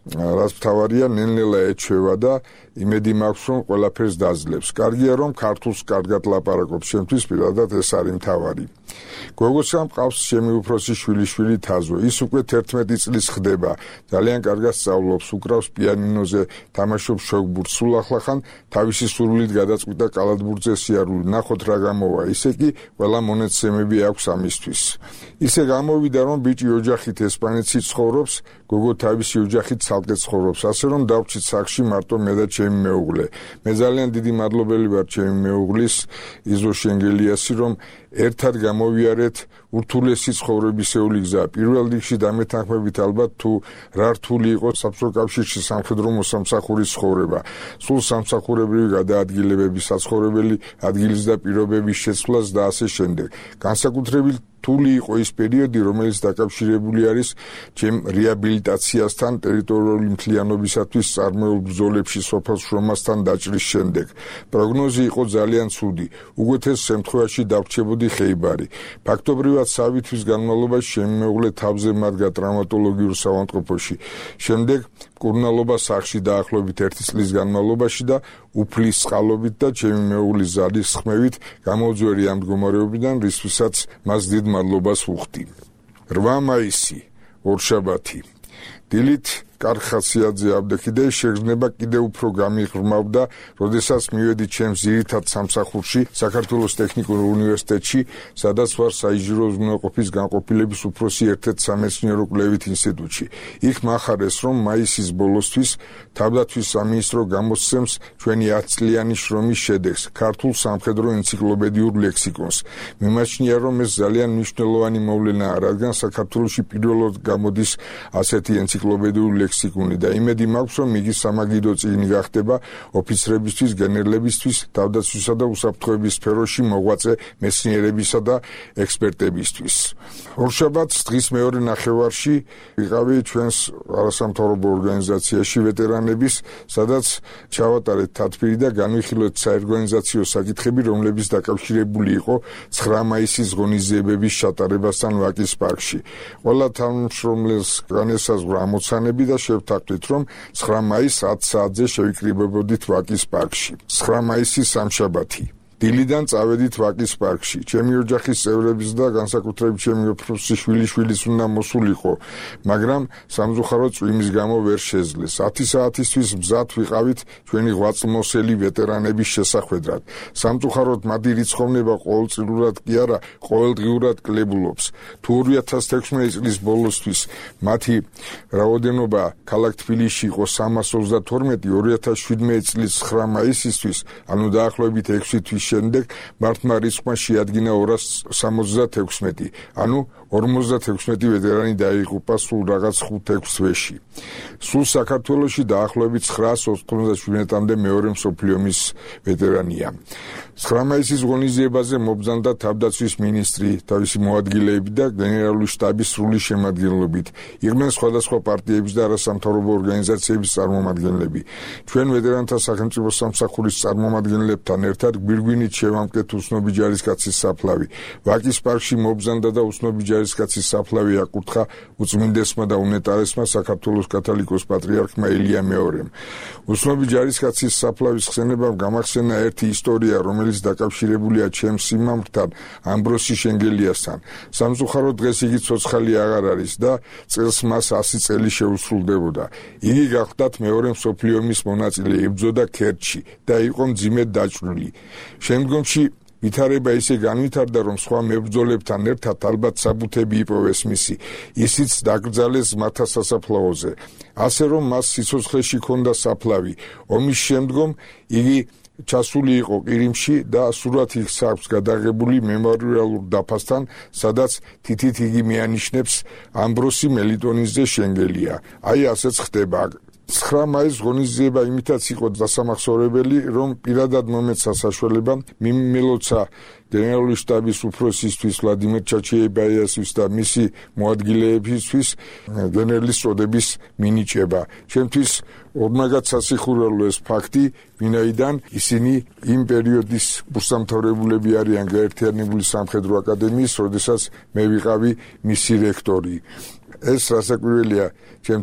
რაც მთავარია ნელ-ნელა ეჩვევა და იმედი მაქვს რომ ყველაფერს დაძლევს. კარგია რომ ქართულს კარგად ლაპარაკობს, ჩემთვის პირადად ეს არის მთავარი. გოგოსამ ყავს ჩემი უფროსი შვილიშვილი თაზო. ის უკვე თერთმეტი წლის ხდება. ძალიან კარგად სწავლობს, უკრავს პიანინოზე, თამაშობს შოგბურთს. სულ ახლახან თავისი სურვილით გადაწყვიტა კალათბურთზე სიარული. ნახოთ რა გამოვა. ისე კი ყველა მონაცემები აქვს ამისთვის. ისე გამოვიდა რომ ბიჭი ოჯახით ესპანეთში ცხოვრობს, გოგო თავისი ოჯახით ცალკე ცხოვრობს. ასე რომ დავჭით სახში მარტო მე და ჩემი მეუღლე. მე ძალიან დიდი მადლობელი ვარ ჩემი მეუღლის იზო შენგელიასი რომ ერთად გამოვიარეთ ურთულესი ცხოვრებისეული გზა. პირველ რიგში დამეთანხმებით ალბათ თუ რა რთული იყო საბჭოთა კავშირში სამხედრო მოსამსახურის ცხოვრება. სულ სამსახურებრივი გადაადგილებების, საცხოვრებელი ადგილის და პირობების შეცვლას და ასე შემდეგ. განსაკუთრებით რთული იყო ის პერიოდი, რომელიც დაკავშირებული არის ჩემ რეაბილიტაციასთან, ტერიტორიული მთლიანობისათვის წარმოებულ ბრძოლებში სოფელ შრომასთან დაჭრის შემდეგ. პროგნოზი იყო ძალიან ცუდი. უგეთეს შემთხვევაში დავრჩებოდი ხეიბარი. ფაქტობრივად სამი თვის განმავლობაში ჩემი მეუღლე თავზე მადგა ტრავმატოლოგიურ საავადმყოფოში. შემდეგ მკურნალობა სახლში დაახლოებით ერთი წლის განმავლობაში და უფლის წყალობით და ჩემი მეუღლის ზადის ხმევით გამოძვერი ამ მდგომარეობიდან, რისთვისაც მას დიდ მადლობას ვუხდი. რვა მაისი, ორშაბათი. დილით კარხაციაძე აბდექი და შეგრძნება კიდევ უფრო გამიღრმავდა, როდესაც მივედი ჩემს ძირითად სამსახურში, საქართველოს ტექნიკურ უნივერსიტეტში, სადაც ვარ საინჟინრო უზრუნველყოფის განყოფილების უფროსი ერთ-ერთ სამეცნიერო კვლევით ინსტიტუტში. იქ მახარეს, რომ მაისის ბოლოსთვის თავდაცვის სამინისტრო გამოსცემს ჩვენი ათწლიანი შრომის შედეგს, ქართულ სამხედრო ენციკლოპედიურ ლექსიკონს. მიმაჩნია, რომ ეს ძალიან მნიშვნელოვანი მოვლენაა, რადგან საქართველოში პირველად გამოდის ასეთი ენციკლოპედიური ლექსიკონი და იმედი მაქვს, რომ იგი სამაგიდო წიგნი გახდება ოფიცრებისთვის, გენერლებისთვის, თავდაცვისა და უსაფრთხოების სფეროში მოღვაწე მეცნიერებისა და ექსპერტებისთვის. ორშაბათს დღის მეორე ნახევარში ვიყავი ჩვენს არასამთავრობო ორგანიზაციაში ვეტერანების, სადაც ჩავატარეთ თათბირი და განვიხილოთ საორგანიზაციო საკითხები, რომლებიც დაკავშირებული იყო ცხრა მაისის ღონისძიებების ჩატარებასთან ვაკის პარკში. ყველა თანამშრომელს განესაზღვრა ამოცანები და შევთანხმდით, რომ ცხრა მაისს ათ საათზე შევიკრიბებოდით ვაკის პარკში. ცხრა მაისი სამშაბათი. დილიდან წავედით ვაკის პარკში. ჩემი ოჯახის წევრების და განსაკუთრებით ჩემი უფროსი შვილიშვილის უნდა მოსულიყო, მაგრამ სამწუხაროდ წვიმის გამო ვერ შეძლეს. ათი საათისთვის მზად ვიყავით ჩვენი ღვაწლმოსელი ვეტერანების შესახვედრად. სამწუხაროდ მათი რიცხოვნება ყოველწლიურად კი არა, ყოველდღიურად კლებულობს. თუ ორი ათას თექვსმეტი წლის ბოლოსთვის მათი რაოდენობა ქალაქ თბილისში იყო სამას ოცდათორმეტი, ორი ათას შვიდმეტი წლის ცხრა მაისისთვის, ანუ დაახლოებით ექვსი თვის შემდეგ მართმა რიცხვმა შეადგინა ორას სამოცდათექვსმეტი, ანუ ორმოცდათექვსმეტი ვეტერანი დაიღუპა სულ რაღაც ხუთ-ექვს თვეში. სულ საქართველოში დაახლოებით ცხრაას ოცდაშვიდმეტამდე მეორე მსოფლიო ომის ვეტერანია. ცხრა მაისის ღონისძიებაზე მობრძანდა თავდაცვის მინისტრი, თავისი მოადგილეები და გენერალური შტაბის სრული შემადგენლობით. იყვნენ სხვადასხვა პარტიების და არასამთავრობო ორგანიზაციების წარმომადგენლები. ჩვენ ვეტერანთა სახელმწიფო სამსახურის წარმომადგენლებთან ერთად გვირგვინით შევამკეთ უცნობი ჯარისკაცის საფლავი. ვაკის პარკში მობრძანდა და უცნობი ჯარისკაცის საფლავი აკურთხა უწმინდესმა და უნეტარესმა საქართველოს კათოლიკოს პატრიარქმა ილია მეორემ. უცნობი ჯარისკაცის საფლავის ხსენებამ გამახსენა ერთი ისტორია, რომელიც დაკავშირებულია ჩემს სიმამრთან, ამბროსი შენგელიასთან. სამწუხაროდ დღეს იგი ცოცხალი აღარ არის და წელს მას ასი წელი შეუსრულდებოდა. იგი გახლდათ მეორე მსოფლიო ომის მონაწილე, იბრძოდა ქერჩში და იყო მძიმედ დაჭრილი. შემდგომში ვითარება ისე განვითარდა, რომ სხვა მებრძოლებთან ერთად ალბათ საბუთები იპოვეს მისი. ისიც დაკრძალეს მათთა სასაფლაოზე. ასე რომ მას სიცოცხლეში ჰქონდა საფლავი. ომის შემდგომ იგი ჩასული იყო ყირიმში და სურათ იქ აქვს გადაღებული მემორიალურ დაფასთან, სადაც თითით იგი მიანიშნებს ამბროსი მელიტონიძე შენგელია. აი ასეც ხდება. ცხრა მაისის ღონისძიება იმითაც იყო დასამახსოვრებელი, რომ პირადად მომეცა საშუალება მიმილოცა გენერალური შტაბის უფროსისთვის ვლადიმერ ჩაჩიებაიასის და მისი მოადგილეებისთვის გენერლის წოდების მინიჭება. ჩემთვის ორმაგად სასიხურელო ეს ფაქტი, ვინაიდან ისინი იმ პერიოდის მოსამთავრებულები არიან გაერთიანებული სამხედრო აკადემიის, როდესაც მე ვიყავი მისი რექტორი. ეს რასაკვირველია, ჩემთვის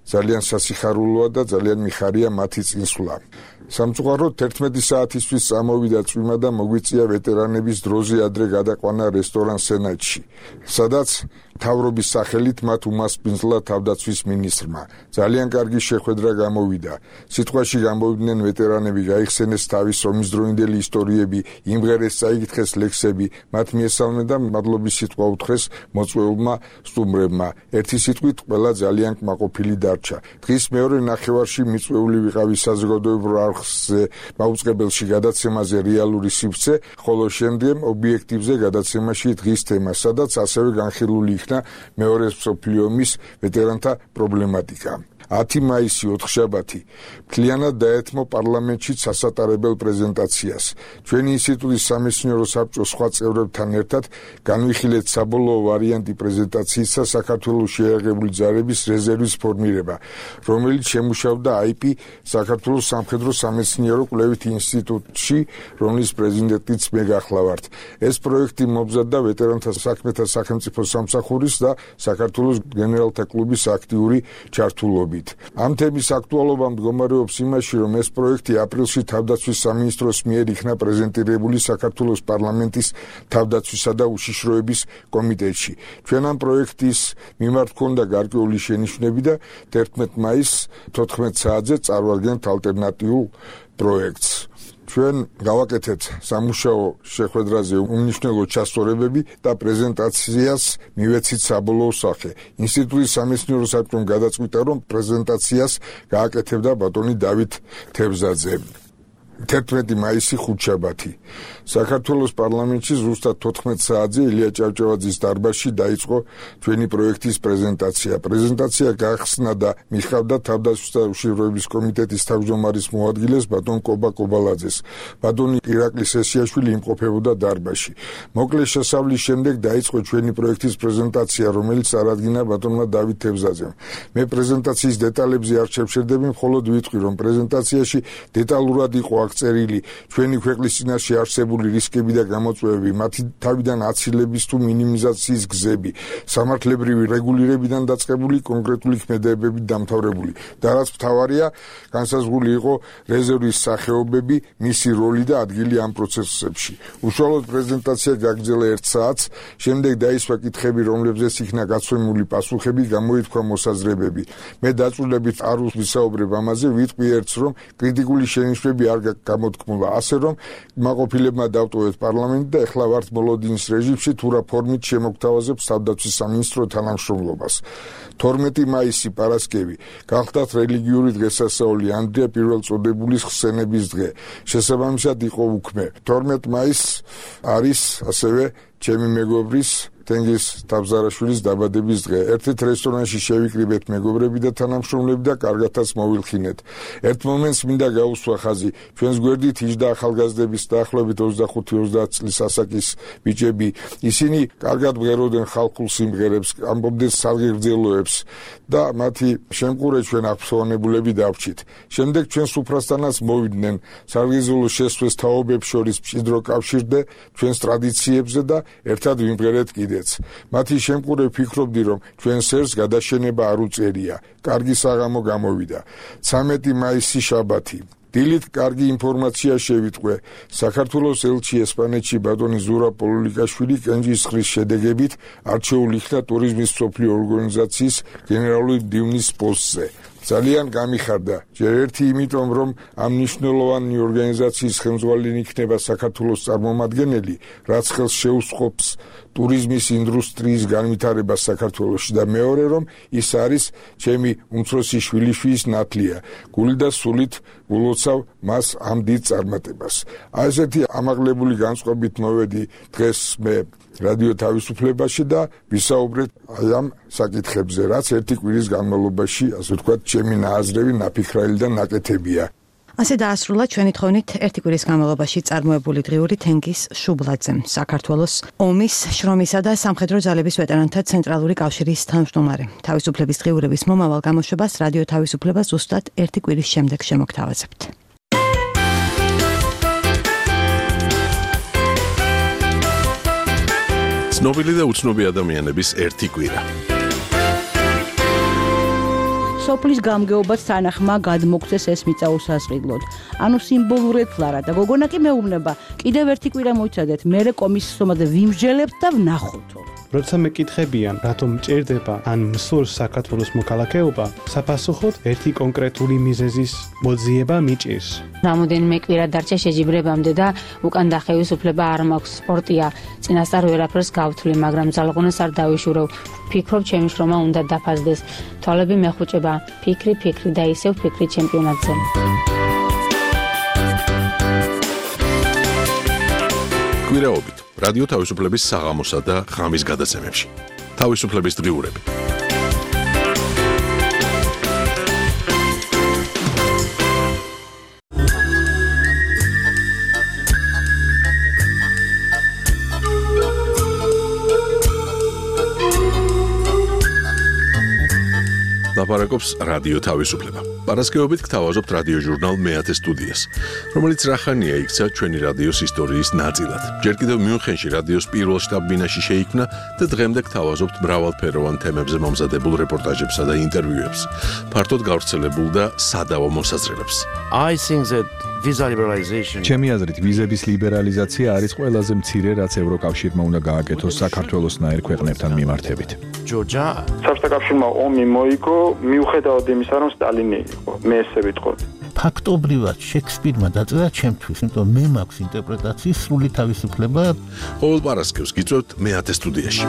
ძალიან სასიხარულოა და ძალიან მიხარია მათი წინსვლა. სამწუხაროდ თერთმეტი საათისთვის წამოვიდა წვიმა და მოგვიწია ვეტერანების დროზე ადრე გადაყვანა რესტორან სენატში, სადაც მთავრობის სახელით მათ უმასპინძლა თავდაცვის მინისტრმა. ძალიან კარგი შეხვედრა გამოვიდა. სიტყვაში გამოვიდნენ ვეტერანები, გაიხსენეს თავის ომისდროინდელი ისტორიები, იმღერეს წაიკითხეს ლექსები, მათ მიესალმე და მადლობის სიტყვა უთხრეს მოწვეულმა სტუმრებმა. ერთი სიტყვით ყველა ძალიან კმაყოფილი დარჩა. დღის მეორე ნახევარში მიწვეული ვიყავი საზოგადოებრივ არხზე მაუწყებელში გადაცემაზე რეალური სივრცე, ხოლო შემდგომ ობიექტივზე გადაცემაში დღის თემა, სადაც ასევე განხილული იქნა მეორე მსოფლიო ომის ვეტერანთა პრობლემატიკა. ათი მაისი ოთხშაბათი მთლიანად დაეთმო პარლამენტში სასატარებელ პრეზენტაციას. ჩვენი ინსტიტუტის სამეცნიერო საბჭოს სხვა წევრებთან ერთად განვიხილეთ საბოლოო ვარიანტი პრეზენტაციისა საქართველოს შეიარაღებული ძალების რეზერვის ფორმირება, რომელიც შემუშავდა აი პი საქართველოს სამხედრო სამეცნიერო კვლევით ინსტიტუტში, რომლის პრეზიდენტიც მე გახლავართ. ეს პროექტი მომზადდა ვეტერანთა საქმეთა სახელმწიფო სამსახურის და საქართველოს გენერალთა კლუბის აქტიური ჩართულობით. ამ თემის აქტუალობა მდგომარეობს იმაში, რომ ეს პროექტი აპრილში თავდაცვის სამინისტროს მიერ იქნა პრეზენტირებული საქართველოს პარლამენტის თავდაცვისა და უშიშროების კომიტეტში. ჩვენ ამ პროექტის მიმართ ჰქონდა გარკვეული შენიშვნები და თერთმეტი მაისს თოთხმეტ საათზე წარვადგენთ ალტერნატიულ პროექტს. ჩვენ გავაკეთეთ სამუშაო შეხვედრაზე უმნიშვნელო ჩასწორებები და პრეზენტაციას მივეცით საბოლოო სახე. ინსტიტუტის სამეცნიერო საბჭომ გადაწყვიტა, რომ პრეზენტაციას გააკეთებდა ბატონი დავით თევზაძე. თერთმეტი მაისი ხუთშაბათი საქართველოს პარლამენტში ზუსტად თოთხმეტ საათზე ილია ჭავჭავაძის დარბაზში დაიწყო ჩვენი პროექტის პრეზენტაცია. პრეზენტაცია გახსნა და მიხავდა თავდაცვის და უშიშროების კომიტეტის თავმჯდომარის მოადგილეს ბატონ კობა კობალაძეს. ბატონი ირაკლი სესიაშვილი იმყოფებოდა დარბაზში. მოკლე შესავლის შემდეგ დაიწყო ჩვენი პროექტის პრეზენტაცია, რომელიც წარადგინა ბატონმა დავით თევზაძემ. მე პრეზენტაციის დეტალებზე არ შევშერდები, მხოლოდ ვიტყვი, რომ პრეზენტაციაში დეტალურად იყო აღწერილი ჩვენი ქვეყნის წინაშე არსებული რისკები და გამოწვევები, მათი თავიდან აცილების თუ მინიმიზაციის გზები, სამართლებრივი რეგულირებიდან დაწყებული კონკრეტული ქმედებებით დამთავრებული. და რაც მთავარია, განსაზღვრული იყო რეზერვის სახეობები, მისი როლი და ადგილი ამ პროცესებში. უშუალოდ პრეზენტაცია გაგრძელა ერთ საათს, შემდეგ დაისვა კითხები, რომლებზეც იქნა გაცემული პასუხები, გამოითქვა მოსაზრებები. მე დაწვრილებით არ ვისაუბრებ ამაზე, ვიტყვი ერთს, რომ კრიტიკული შენიშვნები არ გამოთქმულა, ასე რომ კმაყოფილებმა დავტოვეთ პარლამენტი და ეხლა ვართ მოლოდინის რეჟიმში, თუ რა ფორმით შემოგთავაზებს თავდაცვის სამინისტრო თანამშრომლობას. თორმეტი მაისი პარასკევი გახდათ რელიგიური დღესასწაული, ანდრია პირველწოდებულის ხსენების დღე. შესაბამისად იყო უქმე. თორმეტი მაისს არის ასევე ჩემი მეგობრის თენგიზ თავზარაშვილის დაბადების დღე. ერთ-ერთ რესტორანში შევიკრიბეთ მეგობრები და თანამშრომლები და კარგათაც მოვილხინეთ. ერთ მომენტს მინდა გაუსვა ხაზი, ჩვენს გვერდით იჯდა ახალგაზრდების დაახლოებით ოცდახუთი ოცდაათი წლის ასაკის ბიჭები. ისინი კარგად მღეროდნენ ხალხურ სიმღერებს, ამბობდნენ სარგეგრძელოებს და მათი შემყურე ჩვენ აღფრთოვანებულები დავჭით. შემდეგ ჩვენ სუფრასთანაც მოვიდნენ, სარგეგრძელო შესვეს თაობებს შორის მჭიდრო კავშირდე ჩვენს ტრადიციებზე და ერთად ვიმღერეთ კიდე. მათი შემყურე ფიქრობდი, რომ ჩვენ სერს გადაშენება არ უწერია. კარგი საღამო გამოვიდა. ცამეტი მაისი შაბათი. დილით კარგი ინფორმაცია შევიტყვე. საქართველოს ელჩი ესპანეთში ბატონი ზურაბ პოლულიკაშვილი კენჭისყრის შედეგებით არჩეული იქნა ტურიზმის მსოფლიო ორგანიზაციის გენერალური მდივნის პოსტზე. ძალიან გამიხარდა. ჯერ ერთი იმიტომ, რომ ამ მნიშვნელოვანი ორგანიზაციის ხელმძღვანელი იქნება საქართველოს წარმომადგენელი, რაც ხელს შეუსწყობს ტურიზმის ინდუსტრიის განვითარებას საქართველოში და მეორე, რომ ის არის ჩემი უმცროსი შვილიშვილის ნათლია. გული და სულით ულოცავ მას ამ დიდ წარმატებას. აი ესეთი ამაღლებული განწყობით მოვედი დღეს მე რადიო თავისუფლებაში და ვისაუბრეთ აი ამ საკითხებზე, რაც ერთი კვირის განმავლობაში, ასე ვთქვათ, ჩემი ნააზრევი, ნაფიქრალი და ნაკეთებია. ასე დაასრულა ჩვენი თხოვნით ერთი კვირის განმავლობაში წარმოებული დღიური თენგიზ შუბლაძემ, საქართველოს ომის, შრომისა და სამხედრო ძალების ვეტერანთა ცენტრალური კავშირის თავმჯდომარე. თავისუფლების დღიურების მომავალ გამოშვებას რადიო თავისუფლება ზუსტად ერთი კვირის შემდეგ შემოგთავაზებთ. ცნობილი და უცნობი ადამიანების ერთი კვირა. სოფლის გამგეობაც თანახმა გადმოგწეს ეს მიწა უსასყიდლოდ. ანუ სიმბოლურად ფლარა და გოგონა კი მეუბნება, კიდევ ერთი კვირა მოიცადეთ, მერე კომისიის ომაზე ვიმსჯელებთ და ვნახოთო. როცა მეკითხებიან, რატომ მჭირდება ან მსურს საქართველოს მოქალაქეობა, საფასუხოდ ერთი კონკრეტული მიზეზის მოძიება მიჭირს. რამოდენიმე კვირა დარჩა შეჯიბრებამდე და უკან დახევის უფლება არ მაქვს. სპორტია, წინასწარ ვერაფერს გავთვლი, მაგრამ ძალღუნას არ დავიშურევ. ფიქრობ, ჩემი შრომა უნდა დაფასდეს. თვალები მეხუჭება, ფიქრი, ფიქრი და ისევ ფიქრი ჩემპიონატზე. კვირაობით რადიო თავისუფლების საღამოსა და ღამის გადაცემებში. თავისუფლების დღიურები. ლაპარაკობს რადიო თავისუფლება. პარასკევობით გთავაზობთ რადიო ჟურნალ მეათე სტუდიას, რომელიც რახანია იქცა ჩვენი რადიოს ისტორიის ნაწილად. ჯერ კიდევ მიუნხენში რადიოს პირველ შტაბ-ბინაში შეიქმნა და დღემდე გთავაზობთ მრავალფეროვან თემებზე მომზადებულ რეპორტაჟებსა და ინტერვიუებს, ფართოდ გავრცელებულ და სადავო მოსაზრებებს. I think that visa liberalization ჩემი აზრით ვიზების ლიბერალიზაცია არის ყველაზე მცირე, რაც ევროკავშირმა უნდა გააკეთოს საქართველოსნაირ ქვეყნებთან მიმართებით. Georgia საბჭოთა კავშირმა ომი მოიგო მიუხედავად იმისა, რომ სტალინი იყო. მე ესე ვიტყოდი. ფაქტობრივად შექსპირმა დაწერა ჩემთვის, იმიტომ მე მაქვს ინტერპრეტაციის სრული თავისუფლება. ყოველ პარასკევს გიწევთ მეათე სტუდიაში.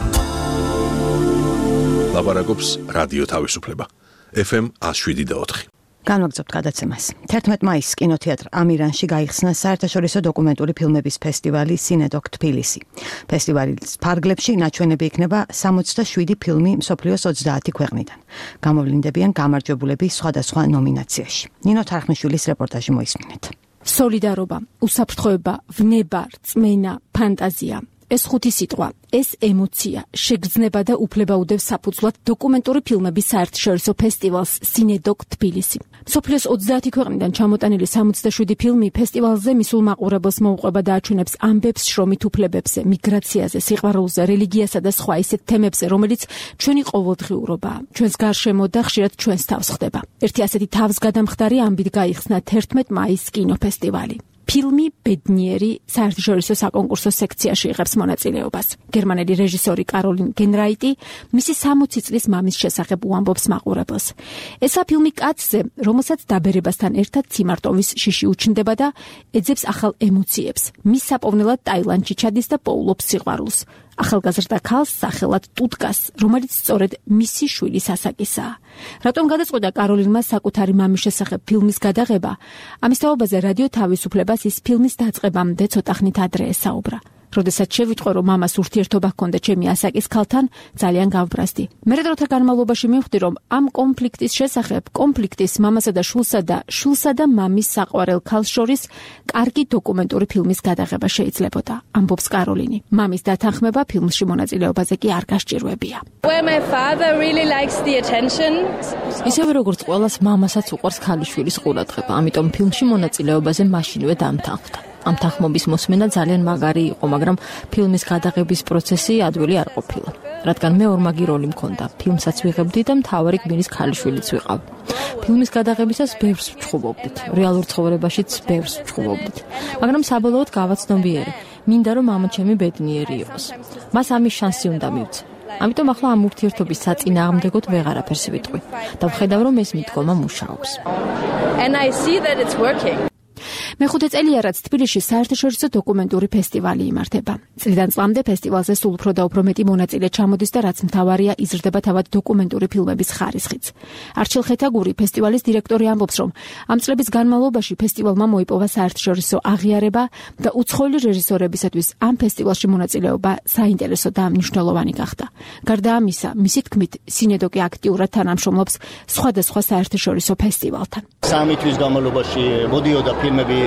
ლაპარაკობს რადიო თავისუფლება. ეფ ემ εκατო შვიდ და ოთხი. განვაგრძობთ გადაცემას. თერთმეტ მაისს კინოთეატრ ამირანში გაიხსნა საერთაშორისო დოკუმენტური ფილმების ფესტივალი სინედოკ თბილისი. ფესტივალის ფარგლებში ნაჩვენები იქნება სამოცდაშვიდი ფილმი მსოფლიოს ოცდაათი ქვეყნიდან. გამოვლინდებიან გამარჯვებულები სხვადასხვა ნომინაციაში. ნინო თარხნიშვილის რეპორტაჟი მოისმინეთ. სოლიდარობა, უსაფრთხოება, ვნება, რწმენა, ფანტაზია. ეს ხუთი სიტყვა, ეს ემოცია, შეგრძნება და უფლება უდევს საფუძვლად დოკუმენტური ფილმების საერთაშორისო ფესტივალს სინედოკ თბილისი. მსოფლიოს ოცდაათი ქვეყნიდან ჩამოტანილი სამოცდაშვიდი ფილმი ფესტივალზე მისულ მაყურებელს მოუყვება და აჩვენებს ამბებს შრომით უფლებებზე, მიგრაციაზე, სიყვარულზე, რელიგიასა და სხვა ისეთ თემებზე, რომელიც ჩვენი ყოველდღიურობაა, ჩვენს გარშემო და ხშირად ჩვენს თავს ხდება. ერთი ასეთი თავსგადამხდარი ამბით გაიხსნა თერთმეტ მაისს კინოფესტივალი. ფილმი ბედნიერი საერთაშორისო საკონკურსო სექციაში იღებს მონაწილეობას. გერმანელი რეჟისორი კაროლინ გენრაიტი მისი სამოცი წლის მამის შესახებ უამბობს მაყურებელს. ესა ფილმი კაცზე, რომელსაც დაბერებასთან ერთად ციმარტოვის შიში უჩნდება და ეძებს ახალ ემოციებს. მის საპოვნელად ტაილანდში ჩადის და პოულობს სიყვარულს. ახალგაზრდა ქალს სახელად ტუტკას, რომელიც სწორედ მისი შვილის ასაკისაა. რატომ გადაწყვიტა კაროლინმა საკუთარი მამის შესახებ ფილმის გადაღება? ამის თაობაზე რადიო თავისუფლებას ის ფილმის დაწყებამდე ცოტა ხნით ადრე ესაუბრა. როდესაც შევიტყვე, რომ მამას ურთიერთობა ჰქონდა ჩემი ასაკის ქალთან, ძალიან გავბრაზდი. მერე დროთა განმავლობაში მივხვდი, რომ ამ კონფლიქტის შესახებ, კონფლიქტის მამასა და შვილსა და შვილსა და მამის საყვარელ ქალს შორის კარგი დოკუმენტური ფილმის გადაღება შეიძლებოდა, ამბობს კაროლინი. მამის დათანხმება ფილმში მონაწილეობაზე კი არ გასჭირვებია. ისევე როგორც ყველას მამასაც უყვარს ქალიშვილის ყურადღება, ამიტომ ფილმში მონაწილეობაზე მაშინვე დამთანხმდა. ამ თანხმობის მოსმენა ძალიან მაგარი იყო, მაგრამ ფილმის გადაღების პროცესი ადვილი არ ყოფილა. რადგან მე ორმაგი როლი მქონდა, ფილმსაც ვიღებდი და მთავარი გმირის ქალიშვილიც ვიყავ. ფილმის გადაღებისას ბევრს ვჩხუბობდით, რეალურ ცხოვრებაშიც ბევრს ვჩხუბობდით, მაგრამ საბოლოოდ გავაცნობიერე, მინდა რომ მამაჩემი ბედნიერი იყოს. მას ამის შანსი უნდა მივცე. ამიტომ ახლა ამ ურთიერთობის საწინააღმდეგოდ ვეღარაფერს ვიტყვი და ვხედავ, რომ ეს მიდგომა მუშაობს. And I see that it's working. მეხუთე წელია, რაც თბილისში საერთაშორისო დოკუმენტური ფესტივალი იმართება. წლიდან წლამდე ფესტივალზე სულ უფრო და უფრო მეტი მონაწილე ჩამოდის და რაც მთავარია, იზრდება თავად დოკუმენტური ფილმების ხარისხიც. არჩილ ხეთაგური, ფესტივალის დირექტორი ამბობს, რომ ამ წლების განმავლობაში ფესტივალმა მოიპოვა საერთაშორისო აღიარება და უცხოელი რეჟისორებისათვის ამ ფესტივალში მონაწილეობა საინტერესო და მნიშვნელოვანი გახდა. გარდა ამისა, მისი თქმით, სინედოკი აქტიურად თანამშრომლობს სხვადასხვა საერთაშორისო ფესტივალთან. სამი თვის განმავლობაში მოდიოდა ფილმები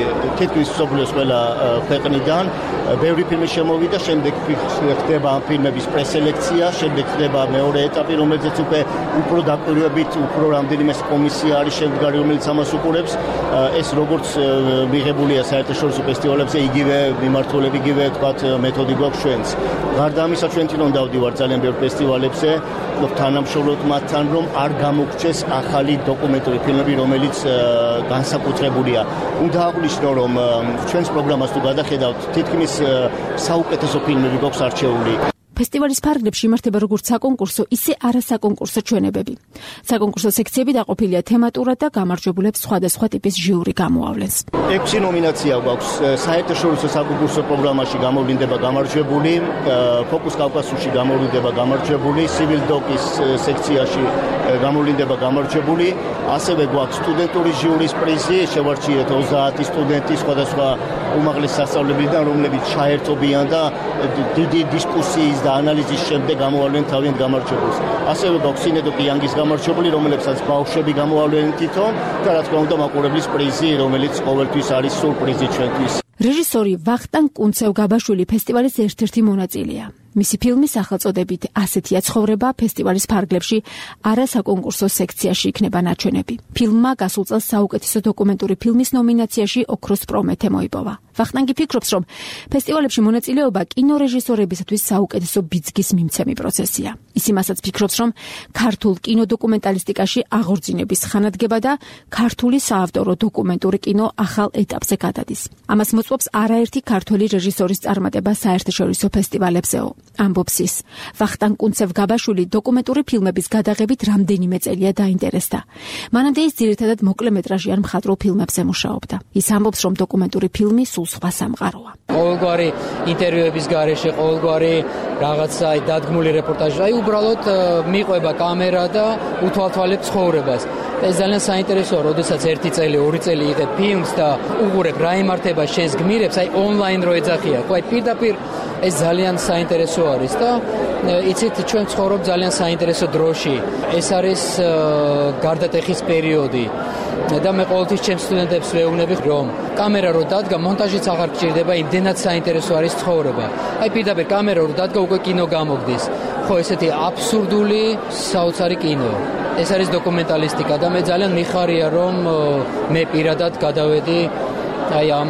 თითქმის მსოფლიოს ყველა ქვეყნიდან ბევრი ფილმი შემოვიდა, შემდეგ ხდება ამ ფილმების პრესელექცია, შემდეგ ხდება მეორე ეტაპი, რომელზეც უკვე უფრო დაკვირვებით, უფრო რამდენიმე კომისია არის შემდგარი, რომელიც ამას უყურებს. ეს როგორც მიღებულია საერთაშორისო ფესტივალებზე, იგივე მიმართულები, იგივე თქვათ მეთოდი გვაქვს ჩვენც. გარდა ამისა, ჩვენ თვითონ დავდივართ ძალიან ბევრ ფესტივალებზე, თანამშრომლობთ მათთან, რომ არ გამოგრჩეს ახალი დოკუმენტური ფილმები, რომელიც განსაკუთრებულია. უნდა აღვნიშნო, რომ ჩვენს პროგრამას თუ გადახედავთ, თითქმის საუკეთესო ფილმები გვაქვს არჩეული. ფესტივალის ფარგლებში იმართება როგორც საკონკურსო, ისე არასაკონკურსო ჩვენებები. საკონკურსო სექციები დაყოფილია თემატურად და გამარჯვებულებს სხვადასხვა ტიპის ჟიური გამოავლენს. ექვსი ნომინაცია გვაქვს საერთაშორისო საკონკურსო პროგრამაში გამოვლინდება გამარჯვებული, ფოკუს კავკასიაში გამოვლინდება გამარჯვებული, civil doc-ის სექციაში გამოვლინდება გამარჯვებული, ასევე გვაქვს სტუდენტური ჟიურის პრიზი, შევარჩიეთ ოცდაათი სტუდენტი სხვადასხვა უმაღლეს სასწავლებელიდან, რომლებიც ჩაერთობიან და დიდი დისკუსიის და ანალიზის შემდეგ გამოავლენ თავიანთ გამარჯვებულს. ასევე გვაქვს სინედოკი იანგის გამარჯვებული, რომელსაც ბავშვები გამოავლენენ თვითონ და რა თქმა უნდა მაყურებლის პრიზი, რომელიც ყოველთვის არის სურპრიზი ჩვენთვის. რეჟისორი ვახტანგ კუნცევ-გაბაშვილი ფესტივალის ერთ-ერთი მონაწილეა. მისი ფილმი სახელწოდებით ასეთია ცხოვრება ფესტივალის ფარგლებში არასაკონკურსო სექციაში იქნება ნაჩვენები. ფილმმა გასულ წელს საუკეთესო დოკუმენტური ფილმის ნომინაციაში ოქროს პრომეთე მოიპოვა. ვახტანგი ფიქრობს, რომ ფესტივალებში მონაწილეობა კინორეჟისორებისათვის საუკეთესო ბიძგის მიმცემი პროცესია. ის იმასაც ფიქრობს, რომ ქართულ კინოდოკუმენტალისტიკაში აღორძინების ხანადგება და ქართული საავტორო დოკუმენტური კინო ახალ ეტაპზე გადადის. ამას მოწმობს არაერთი ქართველი რეჟისორის წარმატება საერთაშორისო ფესტივალებზეო. ამბობს ის. ვახტანგ კუნცევ-გაბაშვილი დოკუმენტური ფილმების გადაღებით რამდენიმე წელია დაინტერესდა. მანამდე ის ძირითადად მოკლემეტრაჟიან მხატვრულ ფილმებზე მუშაობდა. ის ამბობს, რომ დოკუმენტური ფილმი სულ სხვა სამყაროა. ყოველგვარი ინტერვიუების გარეშე, ყოველგვარი რაღაცა დადგმული რეპორტაჟი, აი უბრალოდ მიყვება კამერა და უთვალთვალებ ცხოვრებას. ეს ძალიან საინტერესოა, როდესაც ერთი წელი, ორი წელი იღებ ფილმს და უყურებ რა იმართება შენს გმირებს, აი ონლაინ რო ეძახია, ხო აი პირდაპირ ეს ძალიან საინტერესო არის და იცით ჩვენ ცხოვრობ ძალიან საინტერესო დროში. ეს არის გარდატეხის პერიოდი. და მე ყოველთვის ჩემს სტუდენტებს ვეუბნები, რომ კამერა რო დადგა, მონტაჟიც აღარ გჭირდება, იმდენად საინტერესო არის ცხოვრება. აი პირდაპირ კამერა რო დადგა, უკვე კინო გამოგდის. ხო, ესეთი აბსურდული საოცარი კინო. ეს არის დოკუმენტალისტიკა და მე ძალიან მიხარია, რომ მე პირადად გადავედი აი ამ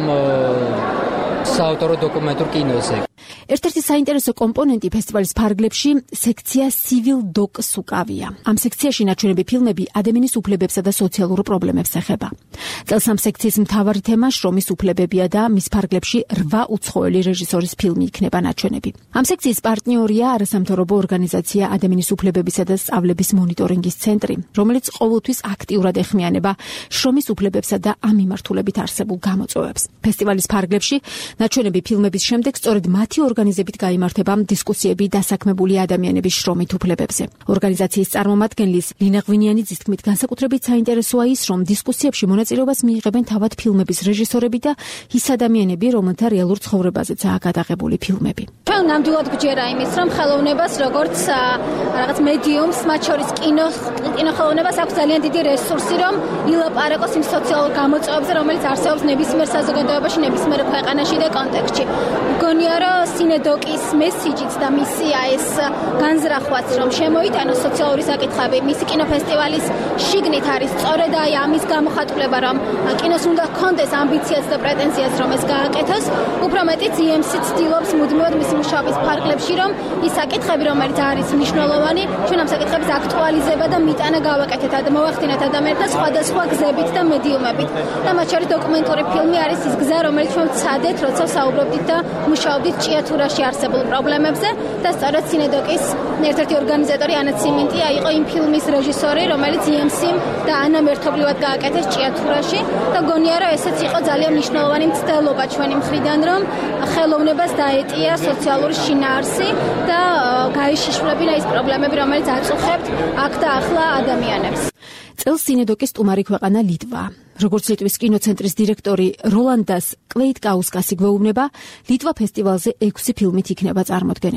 საავტორო დოკუმენტურ კინოზე. ერთ-ერთი საინტერესო კომპონენტი ფესტივალის ფარგლებში სექცია Civil Doc-ს უკავია. ამ სექციაში ნაჩვენები ფილმები ადამიანის უფლებებსა და სოციალურ პრობლემებს ეხება. წელს ამ სექციის მთავარი თემა შრომის უფლებებია და მის ფარგლებში რვა უცხოელი რეჟისორის ფილმი იქნება ნაჩვენები. ამ სექციის პარტნიორია არასამთავრობო ორგანიზაცია ადამიანის უფლებებისა და სწავლების მონიტორინგის ცენტრი, რომელიც ყოველთვის აქტიურად ეხმიანება შრომის უფლებებსა და ამ მიმართულებით არსებულ გამოწვევებს. ფესტივალის ფარგლებში ნაჩვენები ფილმების შემდეგ სწორედ მათი ორგანიზებით გაიმართება დისკუსიები დასაქმებული ადამიანების შრომით უფლებებზე. ორგანიზაციის წარმომადგენლის ლინა ღვინიანიძის თქმით, განსაკუთრებით საინტერესოა ის, რომ დისკუსიებში მონაწილეობას მიიღებენ თავად ფილმების რეჟისორები და ის ადამიანები, რომელთა რეალურ ცხოვრებაზეცაა გადაღებული ფილმები. ჩვენ ნამდვილად გვჯერა იმის, რომ ხელოვნებას როგორც რაღაც მედიუმს, მათ შორის კინო კინოხელოვნებას აქვს ძალიან დიდი რესურსი, რომ ილაპარაკოს იმ სოციალურ გამოწვევებზე, რომელიც არსებობს ნებისმიერ საზოგადოებაში, ნებისმიერ ქვეყანაში და კონტექსტში. მგონია, რომ სინედოკის მესიჯიც და მისია ეს განზრახვაც, რომ შემოიტანოს სოციალური საკითხები, მისი კინოფესტივალის შიგნით არის სწორედ აი ამის გამოხატულება, რომ კინოს უნდა ჰქონდეს ამბიციაც და პრეტენზიაც, რომ ეს გააკეთოს. უფრო მეტიც ი ემ სი ცდილობს მუდმივად მისი მუშაობის ფარგლებში, რომ ის საკითხები, რომელიც არის მნიშვნელოვანი, ჩვენ ამ საკითხების აქტუალიზება და მიტანა გავაკეთეთ და მოვახდინეთ ადამიანთა სხვადასხვა გზებით და მედიუმებით. და მათ შორის დოკუმენტური ფილმი არის ის გზა, რომელიც ჩვენ ვცადეთ, როცა საუბრობდით და მუშაობდით ჭიათურაში არსებულ პრობლემებზე და სწორედ სინედოკის ერთ-ერთი ორგანიზატორი ანა ციმინტია იყო იმ ფილმის რეჟისორი, რომელიც ი ემ სი-მ და ანამ ერთობლივად გააკეთეს ჭიათურაში და გონია, რომ ესეც იყო ძალიან მნიშვნელოვანი მცდელობა ჩვენი მხრიდან, რომ ხელოვნებას დაეტია სოციალური შინაარსი და გაიშიშვლებინა ის პრობლემები, რომელიც აწუხებთ აქ და ახლა ადამიანებს. წელს სინედოკის სტუმარი ქვეყანა ლიტვა. როგორც ლიტვის კინოცენტრის დირექტორი როლანდას კვეიტკაუსკასი გვეუბნება, ლიტვა ფესტივალზე ექვსი ფილმით იქნება წარმოდგენილი.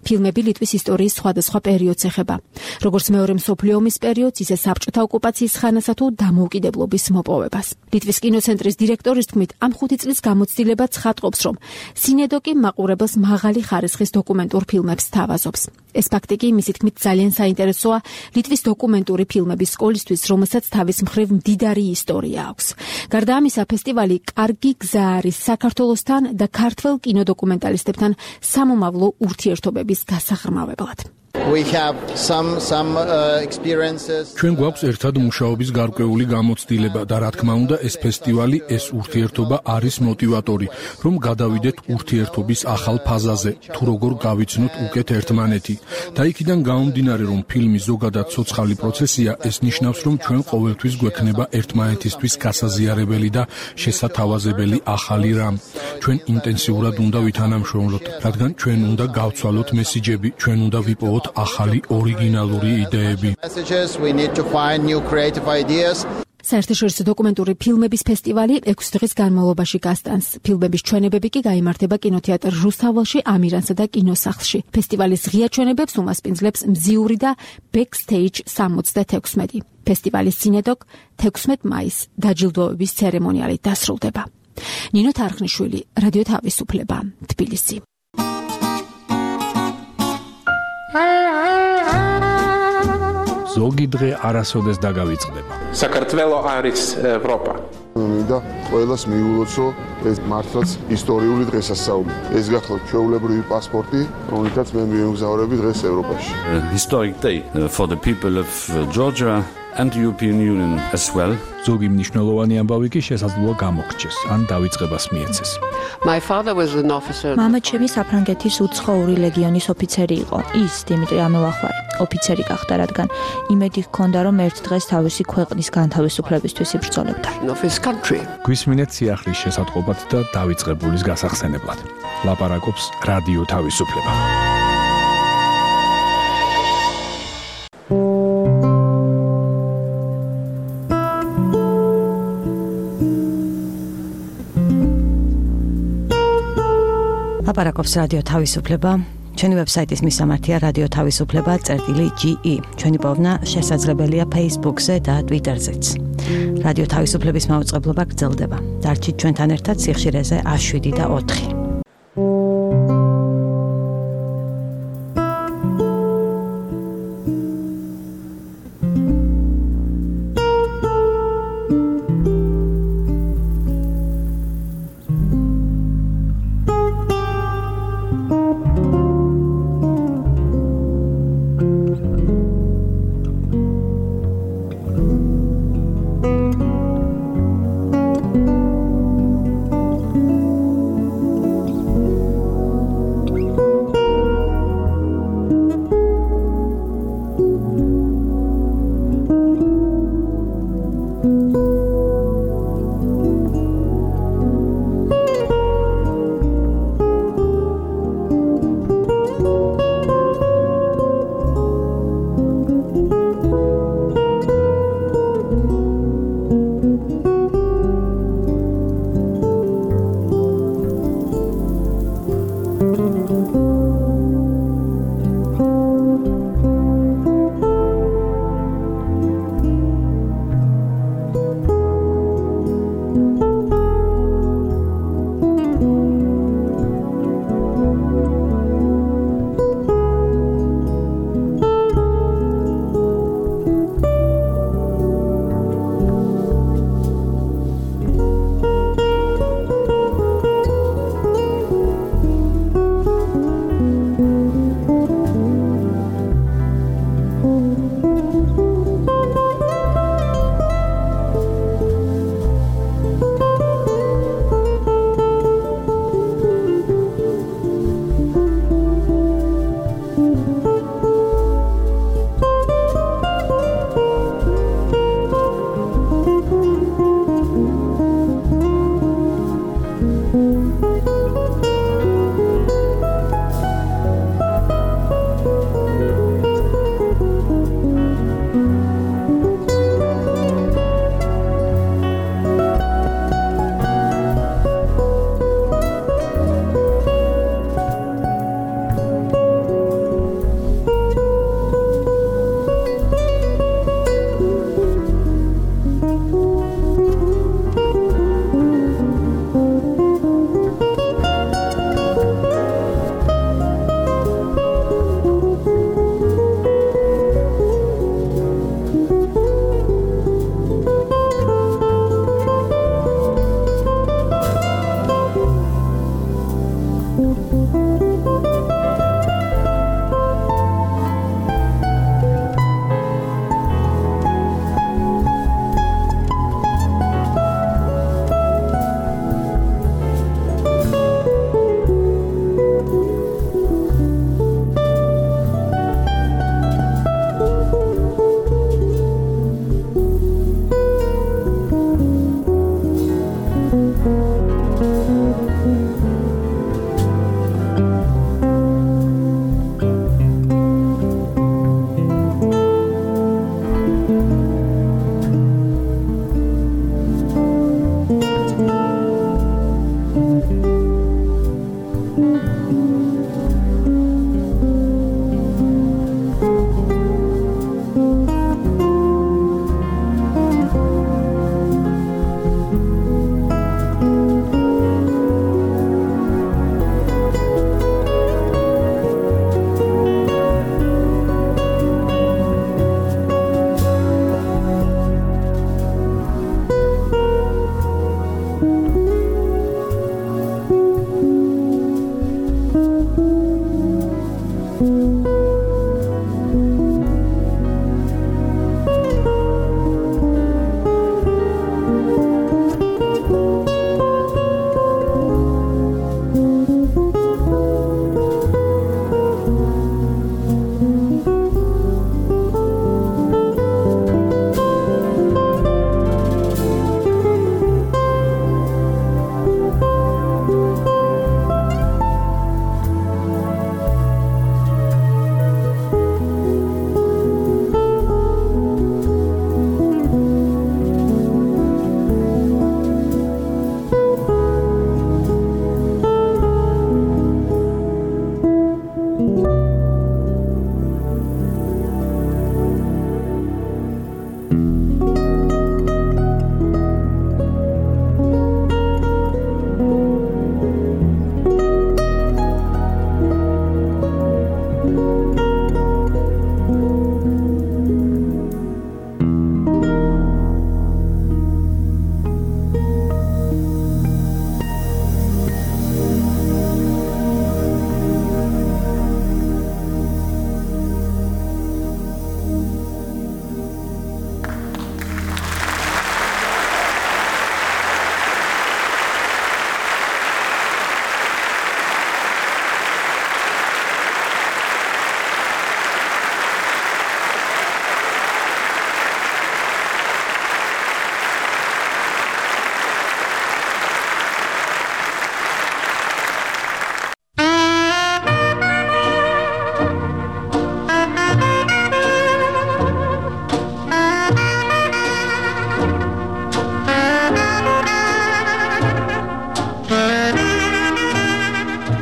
ფილმები ლიტვის ისტორიის სხვადასხვა პერიოდს ეხება, როგორც მეორე მსოფლიო ომის პერიოდს, ისე საბჭოთა ოკუპაციის ხანასა თუ დამოუკიდებლობის მოპოვებას. ლიტვის კინოცენტრის დირექტორის თქმით, ამ ხუთი წლის გამოცდილება ცხადყოფს, რომ სინედოკი მაყურებელს მაღალი ხარისხის დოკუმენტურ ფილმებს თავაზობს. ეს ფაქტი კი მისი თქმით ძალიან საინტერესოა ლიტვის დოკუმენტური ფილმების სკოლისთვის, რომელსაც თავის მხრივ მდიდარი ისტორია აქვს. გარდა ამისა, ფესტივალი კარგი გზა არის საქართველოსთან და ქართველ კინოდოკუმენტალისტებთან სამომავლო ურთიერთობების გასაღრმავებლად. We have some some uh, experiences. ჩვენ გვაქვს ერთად მუშაობის გარკვეული გამოცდილება და რა თქმა უნდა ეს ფესტივალი, ეს ურთიერთობა არის მოტივატორი, რომ გადავიდეთ ურთიერთობის ახალ ფაზაზე, თუ როგორ გავიცნოთ უკეთ ერთმანეთი. და იქიდან გამომდინარე, რომ ფილმი ზოგადად ცოცხალი პროცესია, ეს ნიშნავს, რომ ჩვენ ყოველთვის გვექნება ერთმანეთისთვის გასაზიარებელი და შესათავაზებელი ახალი რამ. ჩვენ ინტენსიურად უნდა ვითანამშრომლოთ, რადგან ჩვენ უნდა გავცვალოთ მესიჯები, ჩვენ უნდა ვიპოვოთ ახალი ორიგინალური იდეები. საერთაშორისო დოკუმენტური ფილმების ფესტივალი ექვსი დღის განმავლობაში გასტანს. ფილმების ჩვენებები კი გაიმართება კინოთეატრ რუსთაველში, ამირანსა და კინოსახლში. ფესტივალის ღია ჩვენებებს უმასპინძლებს მზიური და Backstage სამოცდათექვსმეტი. ფესტივალის სინედოკ თექვსმეტ მაისს დაჯილდოების ცერემონიალით დასრულდება. ნინო თარხნიშვილი, რადიო თავისუფლება, თბილისი. ზოგი დღე არასოდეს დაგავიწყდება. საქართველო არის ევროპა. მინდა ყველას მიულოცო ეს მართლაც ისტორიული დღესასწაული. ეს გახლავთ ჩვეულებრივი პასპორტი, რომელთაც მე მივემგზავრები დღეს ევროპაში. Historic day for the people of Georgia and the European Union as well. ზოგი მნიშვნელოვანი ამბავი კი შესაძლოა გამოგრჩეს, ან დავიწყებას მიეცეს. My father was an officer. მამა ჩემი საფრანგეთის უცხოური ლეგიონის ოფიცერი იყო. ის დიმიტრი ამელახვარი ოფიცერი გახდა, რადგან იმედი ჰქონდა, რომ ერთ დღეს თავისი ქვეყნის განთავისუფლებისთვის იბრძოლებდა. გვისმინეთ სიახლის შესატყობად და დავიწყებულის გასახსენებლად. ლაპარაკობს რადიო თავისუფლება. ლაპარაკობს რადიო თავისუფლება. ჩვენი ვებსაიტის მისამართია რადიო თავისუფლება წერტილი ჯი ი. ჩვენი პოვნა შესაძლებელია Facebook-ზე და Twitter-ზეც. რადიო თავისუფლების მაუწყებლობა გრძელდება. დარჩით ჩვენთან ერთად სიხშირეზე შვიდი და ოთხი.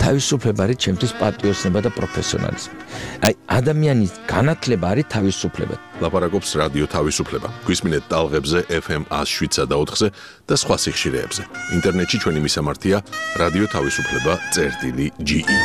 თავისუფლება არის ჩემთვის პატრიოტიზმი და პროფესიონალიზმი. აი, ადამიანის განათლება არის თავისუფლება. ლაპარაკობს რადიო თავისუფლება. გვისმინეთ ტალღებზე ეფ ემ one oh seven point four-ზე და სხვა სიხშირეებზე. ინტერნეტში ჩვენი მისამართია რადიო თავისუფლება წერტილი ჯი ი.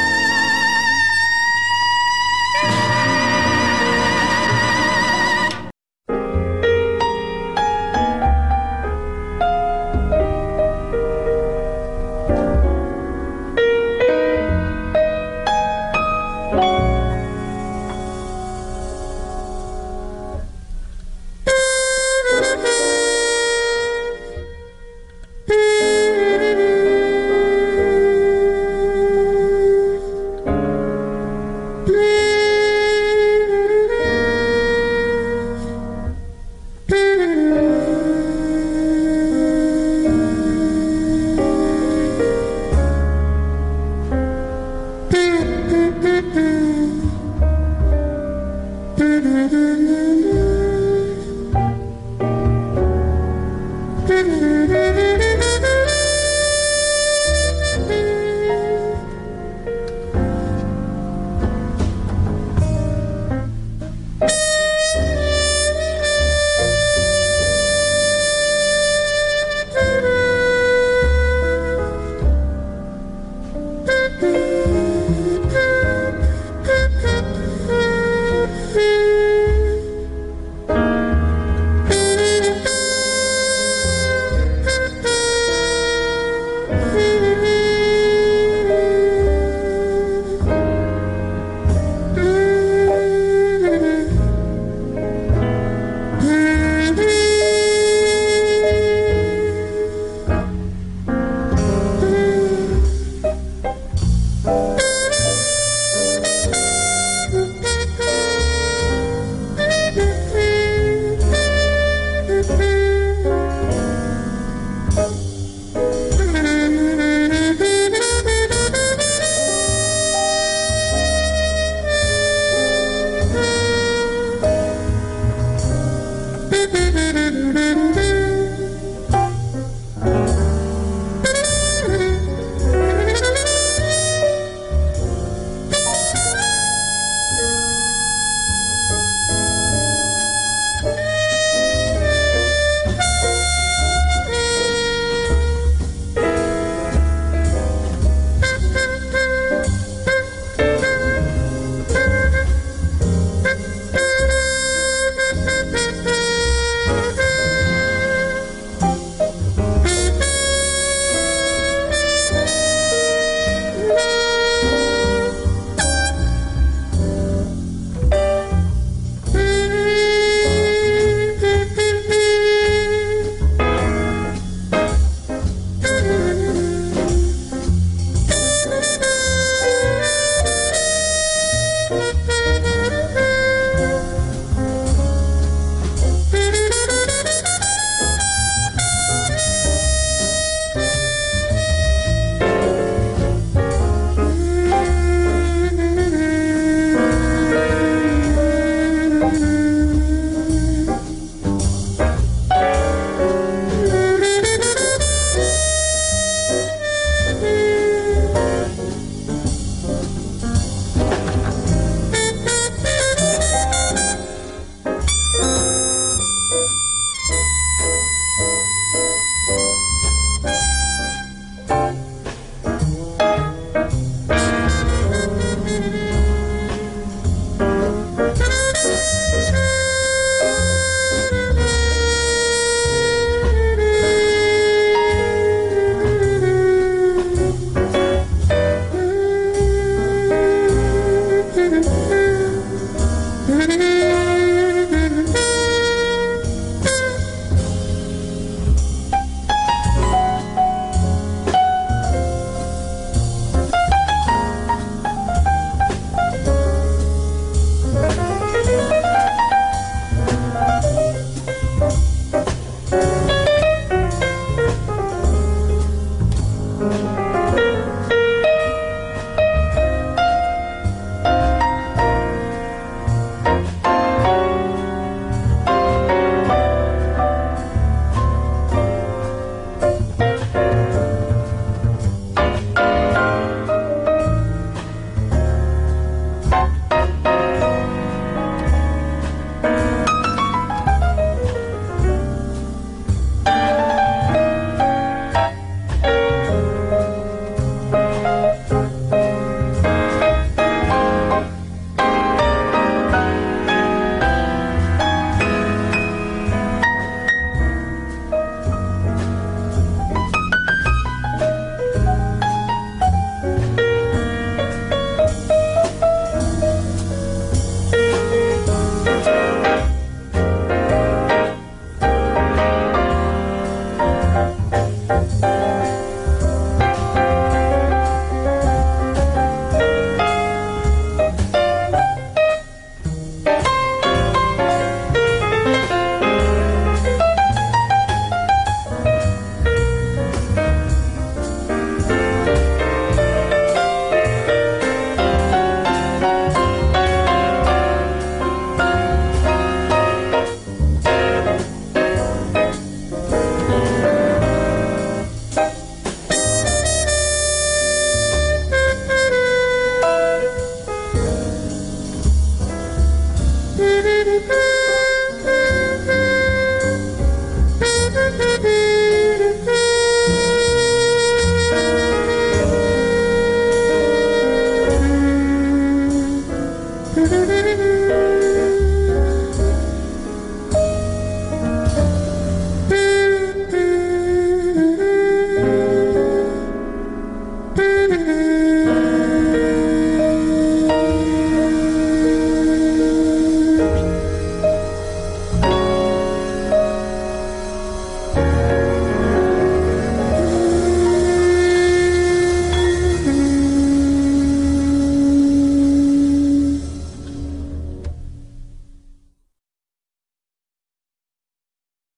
Thank you.